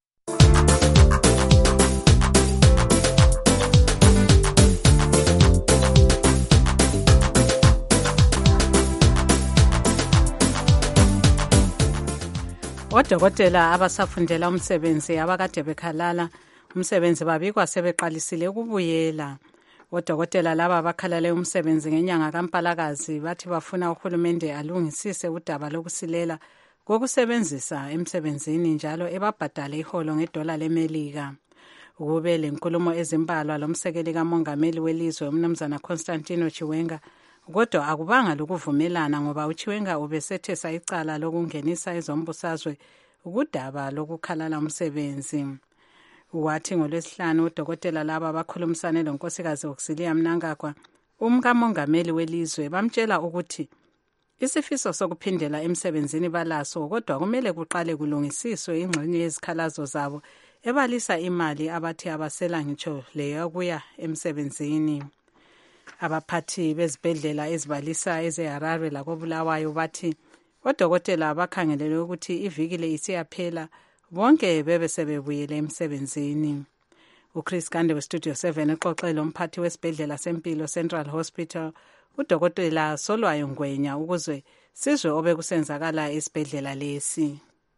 Odokotela abasafundela umsebenzi abakade bekhalala umsebenzi babikwa sebeqalisile ukubuyela. Odokotela laba bakhalale umsebenzi ngenyanga kaMpalakazi bathi bafuna uhulumende alungisise udaba lokusilela kokusebenzisa emsebenzini njalo ebabhadale iholo ngedola leMelika. Ukube le nkulumo ezimbalwa lomsekeli kamongameli welizwe umnumzana Constantino Chiwenga, kodwa akubanga lokuvumelana ngoba uChiwenga ubesethesa icala lokungenisa ezombusazwe ukudaba lokukhalala umsebenzi. Wathi ngoLwesihlanu udokotela laba abakhulumisane lonkosikazi Auxilia Mnangagwa, umkamongameli welizwe, bamtshela ukuthi isifiso sokuphindela emsebenzini balaso, kodwa kumele kuqale kulungisiswe ingxenye yezikhalazo zabo ebalisa imali abathi abasela ngitsho leyo kuya emsebenzini. Abaphathi bezibhedlela ezibalisa ezeHarare lakoBulawayo bathi odokotela bakhangelele ukuthi iviki le isiyaphela bonke bebe sebebuyele emsebenzini. uChris Gande weStudio 7 exoxele umphathi wesibhedlela sempilo Central Hospital udokotela Solwayo Ngwenya ukuze sizwe obekusenzakala esibhedlela lesi.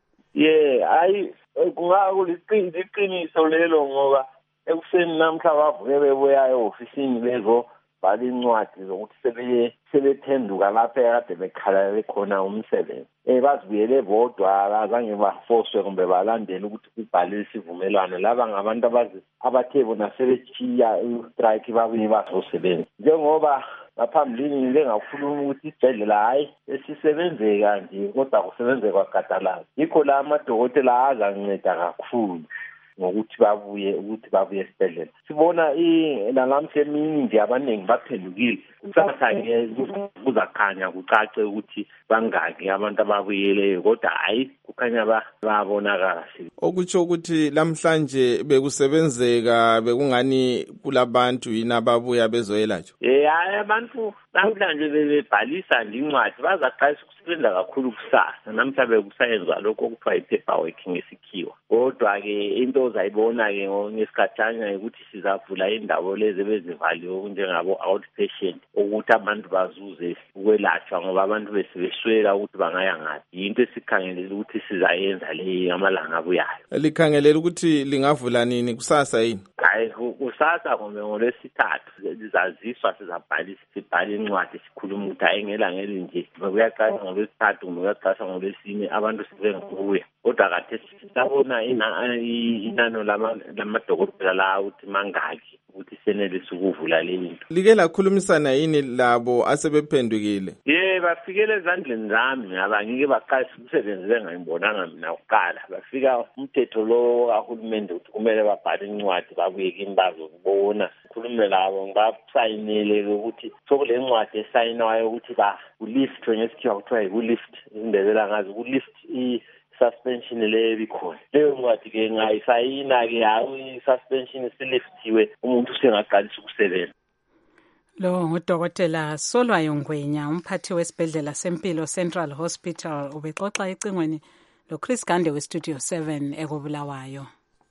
Hayi kungakuliqiniso lelo ngoba ekuseni namhla bavuke bebuya e-ofisini bezo bhala incwadi zokuthi sebephenduka lapha ekade bekhalale khona umsebenzi. Bazibuyele bodwa azange bafoswe kumbe balandele ukuthi kubhalwe isivumelwano. Laba ngabantu abathe bona sebechiya i-strike babuye bazosebenza. Njengoba ngaphambilini ngike ngakhuluma ukuthi isibhedlela hayi esisebenzeka nje kodwa kusebenzeka kwagadalaza. Yikho la amadokotela azanceda kakhulu ngokuthi babuye esibhedlela. Sibona nalamhla emini nje abaningi baphendukile. Kusasa-ke kuzakhanya kucace ukuthi bangaki abantu ababuyeleyo, kodwa hayi kukhanya babonakala. Okutsho ukuthi lamhlanje bekusebenzeka bekungani kulabantu yini ababuya bezoyelatshwa? Hayi abantu namhlanje bebhalisa nje incwadi bazaqalisa ukusebenza kakhulu kusasa. Namhla bekusayenzwa lokho okuthiwa i-paper work ngesikhiwa. Kodwa-ke into ozayibona-ke ngesikhathana ukuthi sizavula indawo lezi ebezivaliwe okunjengabo outpatient ukuthi abantu bazuze ukwelatshwa ngoba abantu besebeswela ukuthi bangaya ngaphi. Yinto esikhangelele ukuthi sizayenza le amalanga abuyayo. Likhangelela ukuthi lingavula nini kusasa yini? Hayi kusasa kumbe ngoLwesithathu sizaziswa sizabhalisa sibhale incwadi sikhuluma ukuthi hayi ngelangeli nje kuyaqala ngoLwesithathu kumbe kuyaqala ngoLwesine abantu sebengabuya. Kodwa kade sisabona inano lamadokotela la ukuthi mangaki ukuthi senelise ukuvula le into. Like lakhulumisana yini labo asebephendukile? Bafikele ezandleni zami abangike baqalisa umsebenzi bengayibonanga mina kuqala. Bafika umthetho lo kahulumende ukuthi kumele babhale incwadi babuye kimi bazokubona. Khulume labo ngibasayinele ukuthi sokule ncwadi esayinayo ukuthi kulistwe ngesikhiwa kuthiwa yi-lift. Indebela ngazi ku-lift suspension leyo bikhona. Leyo ncwadi-ke ngayisayina-ke hayi i-suspension siliftiwe umuntu usengaqalisa ukusebenza. Lo ngudokotela Solwayo Ngwenya, umphathi wesibhedlela sempilo Central Hospital, ubexoxa ecingweni loChris Gande weStudio 7 ekobulawayo.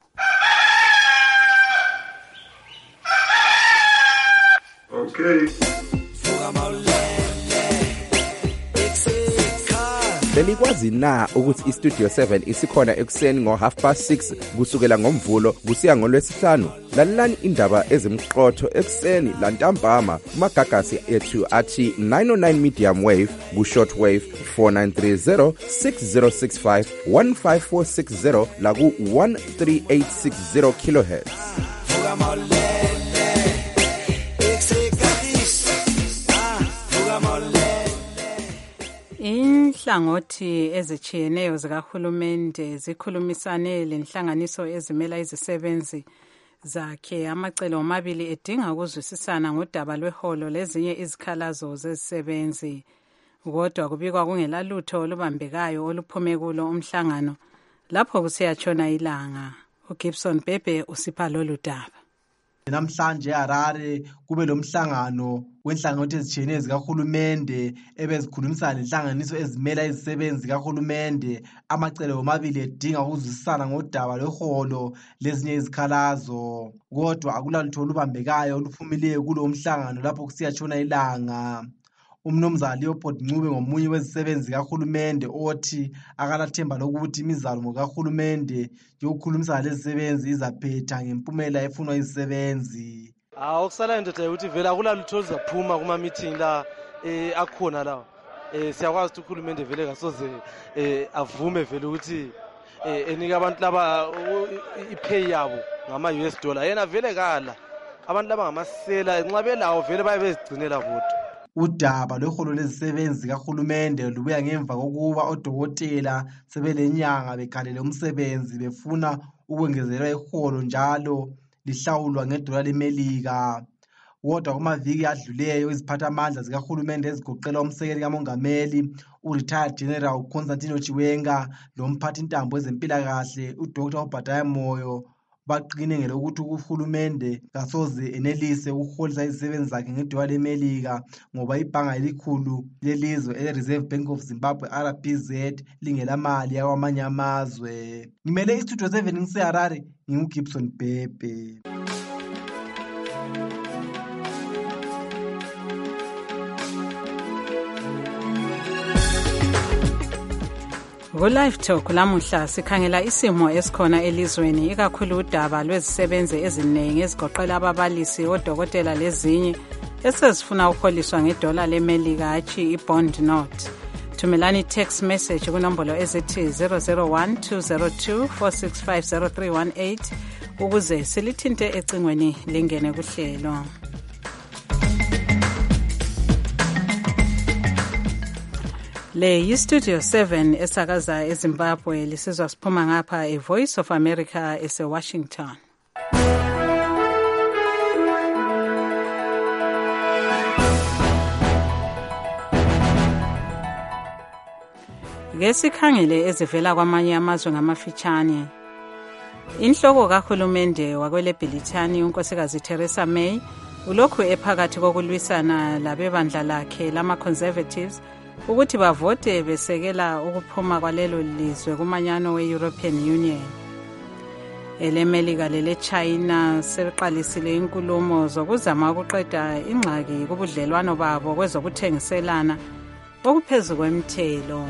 Okay. Belikwazi na ukuthi iStudio 7 isikhona ekuseni ngo6:30 kusukela ngomvulo kusiya ngoLwesihlanu? Lalelani indaba ezimqotho ekuseni lantambama kumagagasi ethu athi 909 medium wave ku-short wave 4930 6065 15460 la ku-13860 kilohertz. Inhlangothi ezichiyeneyo zikahulumende zikhulumisane lenhlanganiso ezimela izisebenzi zakhe amacele omabili edinga ukuzwisisana ngodaba lweholo lezinye izikhalazo zezisebenzi. Kodwa kubikwa kungelalutho olubambekayo oluphume kulo umhlangano lapho kusiyatshona ilanga. uGibson Bebe usipha lolu daba. Namhlanje eHarare kube lomhlangano wenhlangothi ezitshiyeneyo zikahulumende ebezikhulumisana lenhlanganiso ezimela izisebenzi zikahulumende amacele omabili edinga ukuzwisisana ngodaba lweholo lezinye izikhalazo. Kodwa akulalutho olubambekayo oluphumileyo kulo mhlangano lapho kusiyatshona ilanga. Umnumzana Leopold Ncube ngomunye wezisebenzi zikahulumende othi akalathemba lokuthi imizamo kahulumende yokukhulumisana lezisebenzi izaphetha ngempumela efunwa izisebenzi. Okusala ndoda ukuthi vele akulalutho oluzaphuma kuma meeting la akhona lawo. siyakwazi ukuthi uhulumende vele kasoze avume vele ukuthi enika abantu laba ipay yabo ngama-US dollar. Yena vele kala abantu laba ngamasela nxa belawo vele baye bezigcinela bodwa. Udaba lweholo lezisebenzi zikahulumende lubuya ngemva kokuba odokotela sebelenyanga bekhalele umsebenzi befuna ukwengezelwa iholo njalo lihlawulwa ngedola lemelika. Kodwa kumaviki adluleyo iziphathamandla zikahulumende ezigoqela umsekeli kamongameli u-retired General Constantino Chiwenga lomphathintambo wezempilakahle uDr. Obadiah Moyo baqinile ukuthi uhulumende kasoze enelise ukuholisa izisebenzi zakhe ngedola lemelika ngoba ibhanga elikhulu lelizwe ele-Reserve Bank of Zimbabwe RBZ lingelamali yakwamanye amazwe. Ngimele istudio 7 ngiseHarare, nginguGibson Bhebhe. Ku-Live Talk lamuhla sikhangela isimo esikhona elizweni ikakhulu udaba lwezisebenzi eziningi ezigoqela ababalisi, odokotela lezinye esezifuna ukuholiswa ngedola lemelika hatshi i-bond note. Thumelani text message kunombolo ezithi 001-202-465-0318 ukuze silithinte ecingweni lingene kuhlelo. Le yiStudio 7 esakaza eZimbabwe lisizwa siphuma ngapha eVoice of America eseWashington. Ngesikhangele ezivela kwamanye amazwe ngamafitshane. Inhloko kahulumende wakweleBrithani unkosikazi Theresa May ulokhu ephakathi kokulwisana labebandla lakhe lama-Conservatives ukuthi bavote besekela ukuphuma kwalelo lizwe kumanyano we-European Union. Elemelika lele-China seqalisile inkulumo zokuzama ukuqeda ingxaki kubudlelwano babo kwezokuthengiselana okuphezu kwemithelo.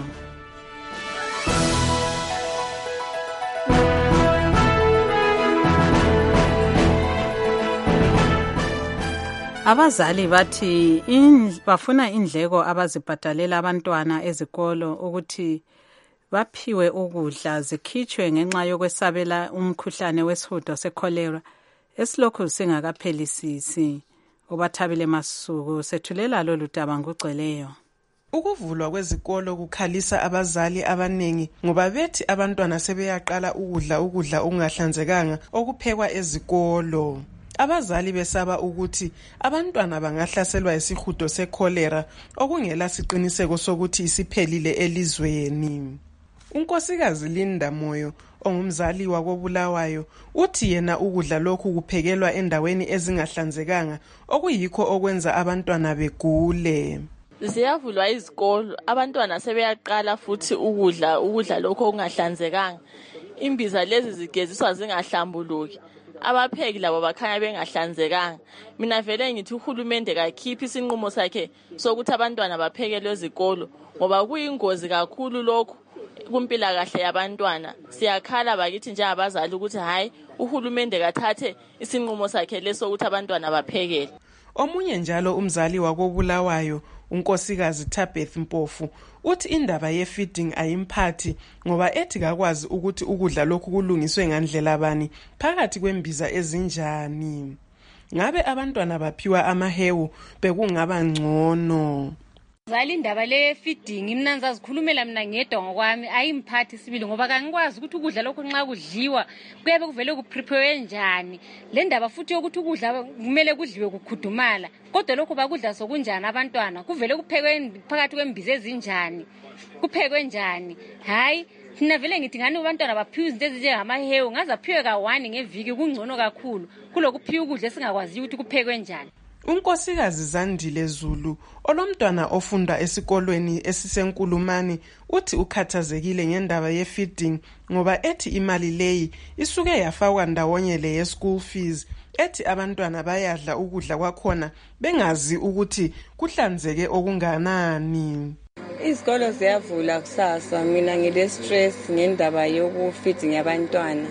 Abazali bathi bafuna indleko abazibhadalela abantwana ezikolo ukuthi baphiwe ukudla zikhitshwe ngenxa yokwesabela umkhuhlane wesihudo secholera esilokhu singakaphelisisi. Obathabile Masuku sethulela lolu daba ngugcweleyo. Ukuvulwa kwezikolo kukhalisa abazali abaningi ngoba bethi abantwana sebeyaqala ukudla okungahlanzekanga okuphekwa ezikolo. Abazali besaba ukuthi abantwana bangahlaselwa isihudo secholera okungela siqiniseko sokuthi isiphelile elizweni. Unkosikazi Linda Moyo ongumzali wakobulawayo uthi yena ukudla lokhu kuphekelwa endaweni ezingahlanzekanga okuyikho okwenza abantwana begule. Ziyavulwa izikolo, abantwana sebeyaqala futhi ukudla lokho okungahlanzekanga. Imbiza lezi zigeziswa zingahlambuluki. Abapheki labo bakhanya bengahlanzekanga. Mina vele ngithi uhulumende kakhiphi isinqumo sakhe sokuthi abantwana baphekelwe ezikolo ngoba kuyingozi kakhulu lokho kumpilakahle yabantwana. Siyakhala bakithi njengabazali ukuthi hayi uhulumende kathathe isinqumo sakhe lesokuthi abantwana baphekelwe. Omunye njalo umzali wakobulawayo unkosikazi Tabeth Mpofu uthi indaba ye-feeding ayimphathi ngoba ethi kakwazi ukuthi ukudla lokhu kulungiswe ngandlela bani phakathi kwembiza ezinjani. Ngabe abantwana baphiwa amahewu bekungaba ngcono. Zali indaba le feeding mina ngizazikhulumela mina ngedwa ngokwami ayimphathi sibili ngoba kangikwazi ukuthi ukudla lokho nxa kudliwa kuyabe kuvele kuprepare njani. Le ndaba futhi yokuthi ukudla kumele kudliwe kukhudumala kodwa lokho bakudla sokunjani abantwana kuvele kuphekwe phakathi kwembiza ezinjani kuphekwe njani. Hayi thina vele ngithi ngani abantwana baphiwe izinto ezinjengamahewu ngazaphiwe ka1 ngeviki kungcono kakhulu kulokuphiwa ukudla esingakwazi ukuthi kuphekwe njani. Unkosikazi Zandile Zulu olomntwana ofunda esikolweni esisenkulumani uthi ukhathazekile ngendaba ye-feeding ngoba ethi imali leyi isuke yafakwa ndawonye le ye-school fees ethi abantwana bayadla ukudla kwakhona bengazi ukuthi kuhlanzeke okunganani. Izikolo ziyavula kusasa mina ngile stress ngendaba yoku-feeding yabantwana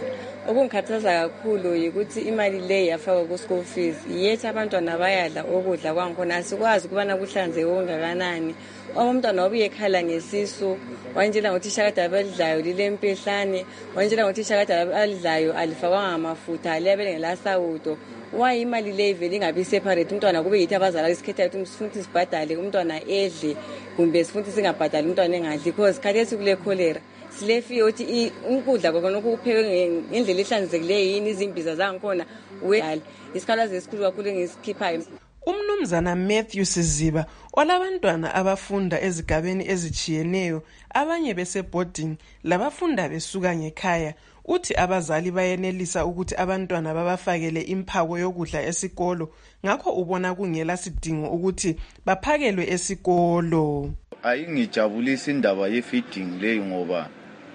Okungikhathaza kakhulu ukuthi imali le yafakwa ku-school fees yethu abantwana bayadla ukudla kwangikhona asikwazi ukubana kuhlanzeke okungakanani. Umntwana obuye ekhala ngesisu wanjela ngothisha kade abelidlayo lilempehlane wanjela ngothisha kade alidlayo alifakwanga amafutha aliyabele ngelasawudo. Why imali le ivele ingabi separate umntwana kube yithi abazali isikhetha ukuthi sifunde sibhadale umntwana edle kumbe sifunde singabhadali umntwana engadli because khathesi kule cholera silefi ukuthi ukudla kokona okuphekwe ngendlela ehlanzekileyo yini izimbiza zangikhona wedala isikhalazo esikhulu kakhulu engisikhiphayo. Umnumzana Matthew Siziba olabantwana abafunda ezigabeni ezijiyeneyo abanye beseboarding labafunda besuka ngekhaya uthi abazali bayenelisa ukuthi abantwana babafakele imphako yokudla esikolo ngakho ubona kungela sidingo ukuthi baphakelwe esikolo. Ayingijabulisa indaba ye-feeding leyi ngoba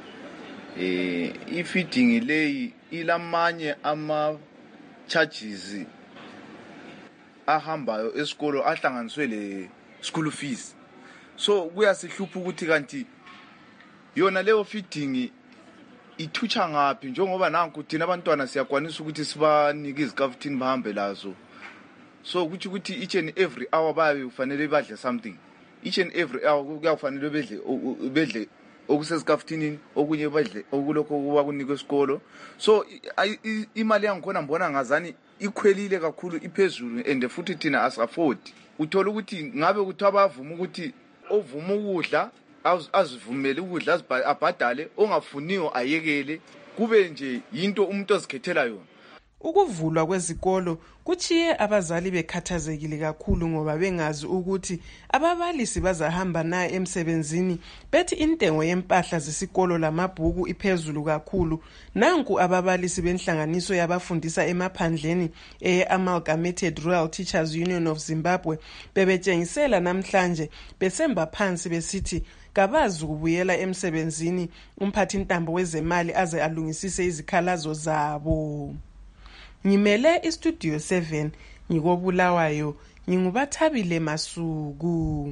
i-feeding leyi ilamanye ama-charges ahambayo esikolo ahlanganiswe le school fees. So kuyasihlupha ukuthi kanti yona leyo feeding ithutsha ngaphi njengoba nanku thina abantwana siyakwanisa ukuthi sibanike izikafuthini bahambe lazo. So ukuthi each and every hour baye ufanele badle something. Each and every hour kuyafanele bedle okusesikafuthini okunye badle okulokho kuba kunikwe esikolo. So imali yangikhona mbona ngazani ikhwelile kakhulu iphezulu and futhi thina as-afford. Uthola ukuthi ngabe kuthi abavuma ukuthi ovuma ukudla azivumele ukudla abhadale ongafuniyo ayekele kube nje into umuntu ozikhethela yona. Ukuvulwa kwezikolo kuchiye abazali bekhathazekile kakhulu ngoba bengazi ukuthi ababalisi bazahamba naye emsebenzini bethi intengo yempahla zesikolo lamabhuku iphezulu kakhulu. Nanku ababalisi benhlanganiso yabafundisa emaphandleni Amalgamated Rural Teachers Union of Zimbabwe bebetshengisela namhlanje besemba phansi besithi kabazi ukubuyela emsebenzini umphathi ntambo wezemali aze alungisise izikhalazo zabo. Ngimele istudio 7 ngikobulawayo ngingubathabile Masuku.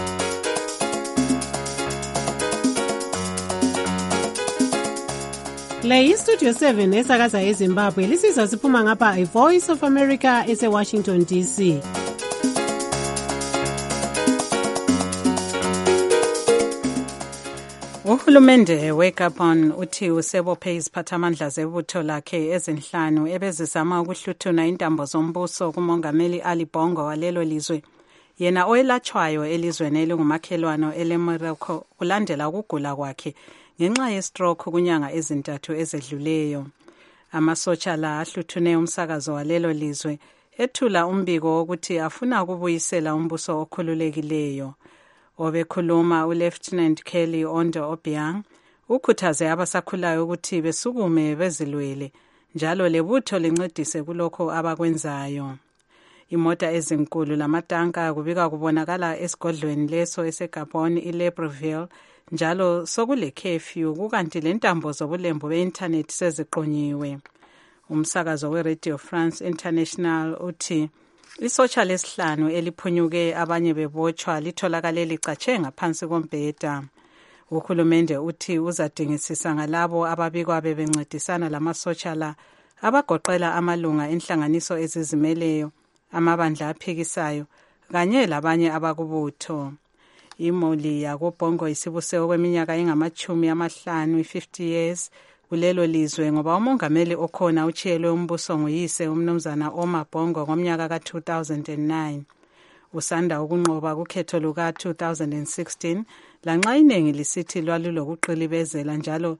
Le istudio 7 esakaza eZimbabwe lisiza siphuma ngapha iVoice of America eseWashington DC. Uhulumende weGabon uthi usebophe iziphathamandla zebutho lakhe ezinhlanu ebezizama ukuhluthuna intambo zombuso kumongameli Ali Bongo walelo lizwe. Yena oyelatshwayo elizweni elingumakhelwane eleMorocco kulandela ukugula kwakhe ngenxa ye-stroke kunyanga ezintathu ezedluleyo. Amasotsha la ahluthune umsakazo walelo lizwe ethula umbiko wokuthi afuna ukubuyisela umbuso okhululekileyo. Obekhuluma uLieutenant Kelly Ondo Obiang ukhuthaze abasakhulayo ukuthi besukume bezilwele njalo lebutho lincedise kulokho abakwenzayo. Imota ezinkulu lamatanka kubika kubonakala esigodlweni leso eseGabon iLibreville njalo sokule curfew kukanti lentambo zobulembu be-internet seziqonyiwe. Umsakazo weRadio France International uthi isotsha lesihlanu eliphunyuke abanye bebotshwa litholakale licatshe ngaphansi kombheda. Uhulumende uthi uzadingisisa ngalabo ababikwa bebencedisana lamasotsha la abagoqela amalunga enhlanganiso ezizimeleyo, amabandla aphikisayo kanye labanye abakubutho. Imoli yakoBongo isibuse okweminyaka engama-50 50 years kulelo lizwe ngoba umongameli okhona uchiyelwe umbuso nguyise umnumzana Omar Bongo ngomnyaka ka-2009. Usanda ukunqoba kukhetho luka-2016 lanxa iningi lisithi lwalulokuqilibezela njalo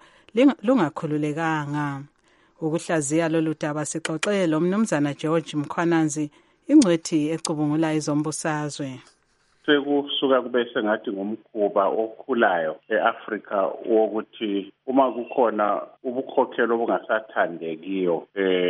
lungakhululekanga. Ukuhlaziya lolu daba sixoxe lo mnumzana George Mkhwananzi ingcwethi ecubungula izombusazwe. Sekusuka kube sengathi ngomkhuba okhulayo eAfrika wokuthi uma kukhona ubukhokhelo obungasathandekiyo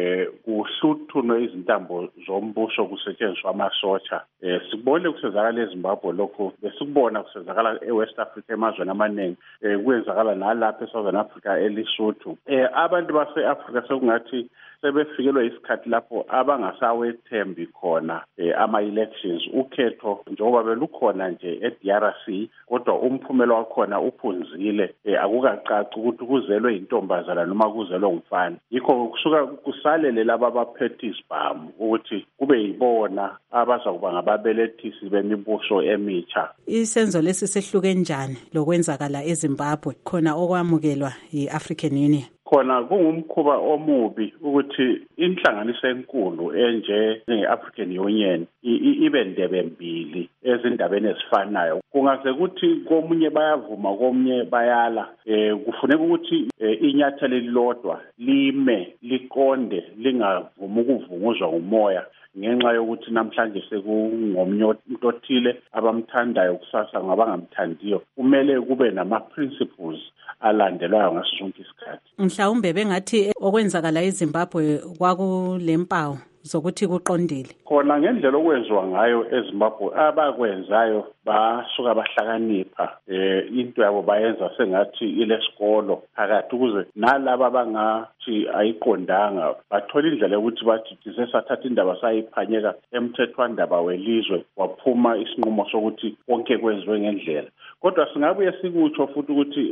kuhluthunwe izintambo zombuso kusetshenziswa amasotsha. Sikubone kusenzakala eZimbabwe lokho besikubona kusenzakala eWest Africa emazweni amaningi kwenzakala nalapha eSouthern Africa eLesotho. Abantu base-Afrika sekungathi sebefikelwe isikhathi lapho abangasawethembi khona ama-elections ukhetho njengoba belukhona nje eDRC kodwa umphumela wakhona uphunzile akukacaci ukuthi kuzelwe intombazana noma kuzelwe umfana. Yikho kusuka kusalele laba abaphethe isibhamu ukuthi kube yibona abazakuba ngababelethisi bemibuso emitsha. Isenzo lesi sehluke njani lokwenzakala eZimbabwe khona okwamukelwa yi-African Union? Khona kungumkhuba omubi ukuthi inhlanganiso enkulu njenge-African Union ibe ndebe mbili ezindabeni ezifanayo. Kungase ukuthi komunye bayavuma komunye bayala. Kufuneka ukuthi inyathelo elilodwa lime liqonde lingavumi ukuvunguzwa umoya ngenxa yokuthi namhlanje sekungomnye umuntu othile abamthandayo kusasa ngabangamthandiyo. Kumele kube nama-principles alandelwayo ngaso sonke isikhathi. Mhlawumbe bengathi okwenzakala eZimbabwe kwakulempawu zokuthi kuqondile. Khona ngendlela okwenziwa ngayo eZimbabwe abakwenzayo basuka bahlakanipha into yabo bayenza sengathi ilesikolo phakathi ukuze nalabo abangathi ayiqondanga bathola indlela yokuthi bathi sesathatha indaba sayiphanyeka emthethwandaba welizwe waphuma isinqumo sokuthi konke kwenziwe ngendlela. Kodwa singabuye sikutsho futhi ukuthi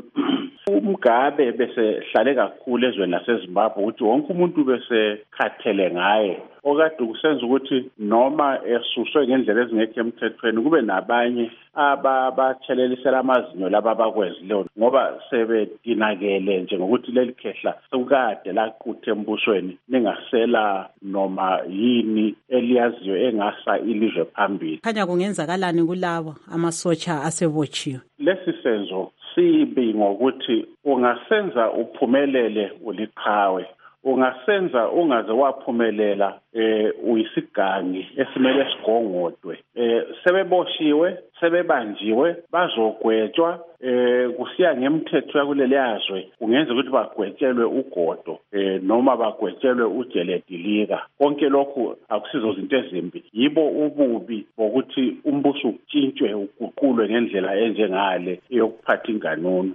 uMgabe bese hlale kakhulu ezweni laseZimbabwe ukuthi wonke umuntu bese khathele ngaye okade kusenza ukuthi noma esuswe ngendlela ezingekho emthethweni kube nabanye abathelelisela amazinyo laba bakwezileyo ngoba sebedinakele nje ngokuthi leli khehla sekade laquthe embusweni ningasela noma yini eliyaziyo engasa ilizwe phambili. Khanya kungenzakalani kulabo amasotsha asebotshiwe? Lesi senzo sibi ngokuthi ungasenza uphumelele uliqhawe, ungasenza ungaze waphumelela uyisigangi esimele sigongodwe. Sebeboshiwe, sebebanjiwe, bazogwetshwa kusiya ngemthetho yakuleli yazwe kungenza ukuthi bagwetshelwe ugodo noma bagwetshelwe ujeledilika. Konke lokhu akusizo izinto ezimbi. Yibo ububi bokuthi umbuso utshintshwe uguqulwe ngendlela enjengale eyokuphatha inganono.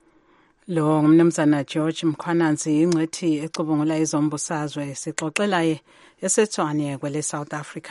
Lo ngumnumzana George Mkhwananzi ingcethi ecubungula izombusazwe sixoxelaye eseTshwane kwele South Africa.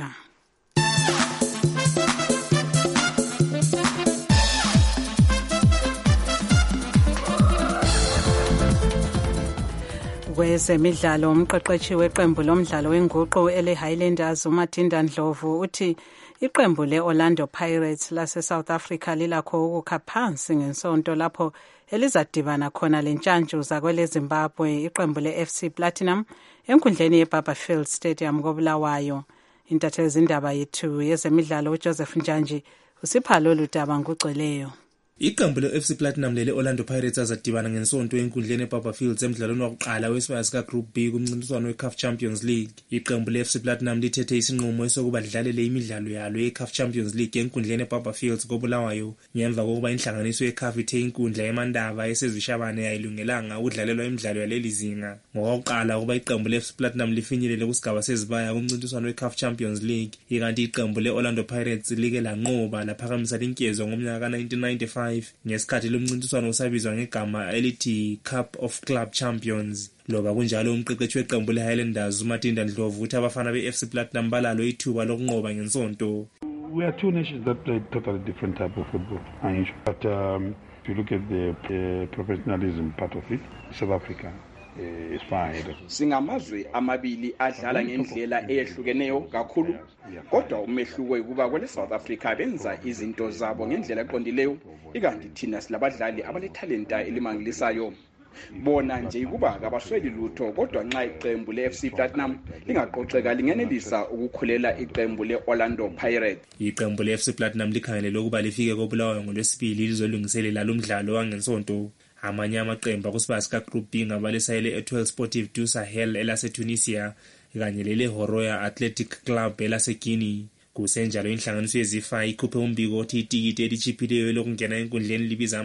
Kwezemidlalo umqeqeshi weqembu lomdlalo wenguqu ele-Highlanders uMatinda Ndlovu uthi iqembu le-Orlando Pirates lase-South Africa lilakho ukukha phansi ngensonto lapho elizadibana khona lentshantshu zakwele Zimbabwe iqembu le-FC Platinum enkundleni yeBarberfield Stadium koBulawayo. Intatheli zindaba yethu yezemidlalo uJoseph Njanji usipha lolu daba ngugcweleyo. Iqembu le-FC Platinum lele-Orlando Pirates azadibana ngensonto enkundleni eBarberfield emidlalweni wokuqala wesibaya sika-Group B kumncintiswano we-CAF Champions League. Iqembu le-FC Platinum lithethe isinqumo esokuba lidlalele imidlalo yalo ye-CAF Champions League enkundleni eBarberfield koBulawayo ngemva kokuba inhlanganiso ye-CAF ithe inkundla eMandaba esezishabane yayilungelanga ukudlalelwa imidlalo yaleli zinga. Ngokokuqala ukuba iqembu le-FC Platinum lifinyelele kusigaba sezibaya kumncintiswano we-CAF Champions League, ikanti iqembu le-Orlando Pirates like lanqoba laphakamisa linkezo ngomnyaka ka-1995 ngesikhathi lomncintiswano usabizwa ngegama elithi Cup of Club Champions. Loba kunjalo umqeqeshi weqembu le-Highlanders uMatinda Ndlovu uthi abafana be-FC Platinum balalo ithuba lokunqoba ngensonto. We are two nations that play totally different type of football. But if you look at the professionalism part of it, South Africa is far ahead of us. Singamazwe amabili adlala ngendlela eyehlukeneyo kakhulu, kodwa umehluko ukuba kwele South Africa benza izinto zabo ngendlela eqondileyo, ikanti thina silabadlali abalethalenta elimangalisayo. Bona nje ukuba kabasweli lutho, kodwa nxa iqembu le-FC Platinum lingaqoqeka lingenelisa ukukhulela iqembu le-Orlando Pirates. Iqembu le-FC Platinum likhangelele ukuba lifike koBulawayo ngolwesibili lizolungiselela lo mdlalo wangensonto. Amanye amaqembu akusibaya sika-Group B ngabalisayele e-12 Sportive du Sahel elaseTunisia kanye lele-Horoya Athletic Club elaseGuinea. Kusenjalo inhlanganiso yeZIFA ikhuphe umbiko othi itikiti elichiphileyo lokungena enkundleni libiza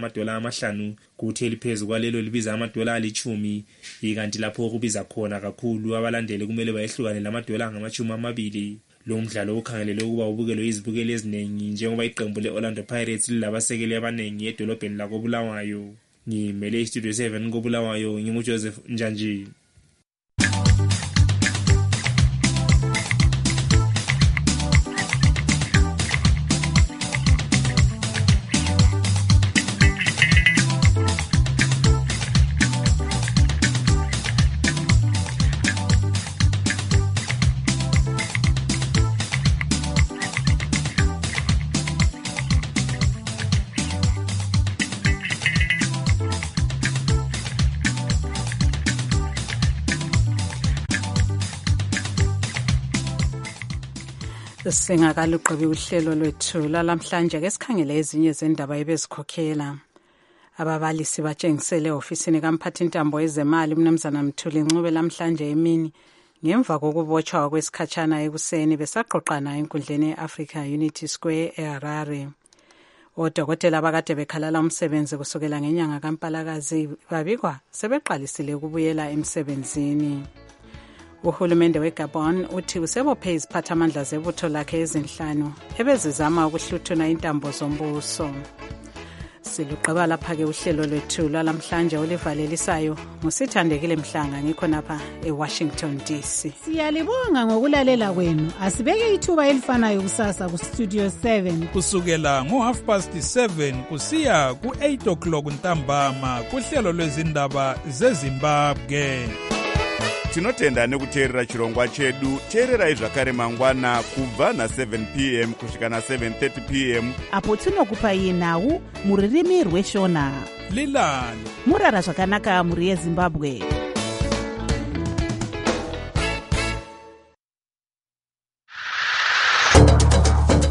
$5 kuthi eliphezulu kwalelo libiza $10, ikanti lapho kubiza khona kakhulu abalandeli kumele bayehlukane $20. Lo mdlalo ukhangelele ukuba ubukelwe izibukeli eziningi njengoba iqembu le-Orlando Pirates lilabasekeli abaningi edolobheni lakoBulawayo. Ngimele iStudio 7 koBulawayo nginguJoseph Njanji. Singakaluqobi uhlelo lwethu lalamhlanje ke sikhangele ezinye zendaba ebezikhokhela. Ababalisi batshengisele ofisini kamphathintambo wezemali umnumzana Mthuli Ncube lamhlanje emini ngemva kokubotshwa kwesikhatshana ekuseni besaqoqana enkundleni ye-Africa Unity Square eHarare. Odokotela abakade bekhalala umsebenzi kusukela ngenyanga kaMpalakazi babikwa sebeqalisile ukubuyela emsebenzini. Uhulumende weGabon uthi usebophe iziphathamandla zebutho lakhe ezinhlanu ebezizama ukuhluthuna intambo zombuso. Siluqaba lapha-ke uhlelo lwethu lwalamhlanje olivalelisayo ngusithandekile Mhlanga ngikho napha eWashington DC. Siyalibonga ngokulalela kwenu. Asibeke ithuba elifanayo kusasa kuStudio 7 kusukela ngo7:30 kusiya ku8:00 ntambama kuhlelo lwezindaba zeZimbabwe. Tinotenda nekuteerera chirongwa chedu. Teererai zvakare mangwana kubva na7 p.m. kusvika na7:30 p.m. apo tinokupai nhau muririmi rweshona. Lilani murara zvakanaka muri yeZimbabwe.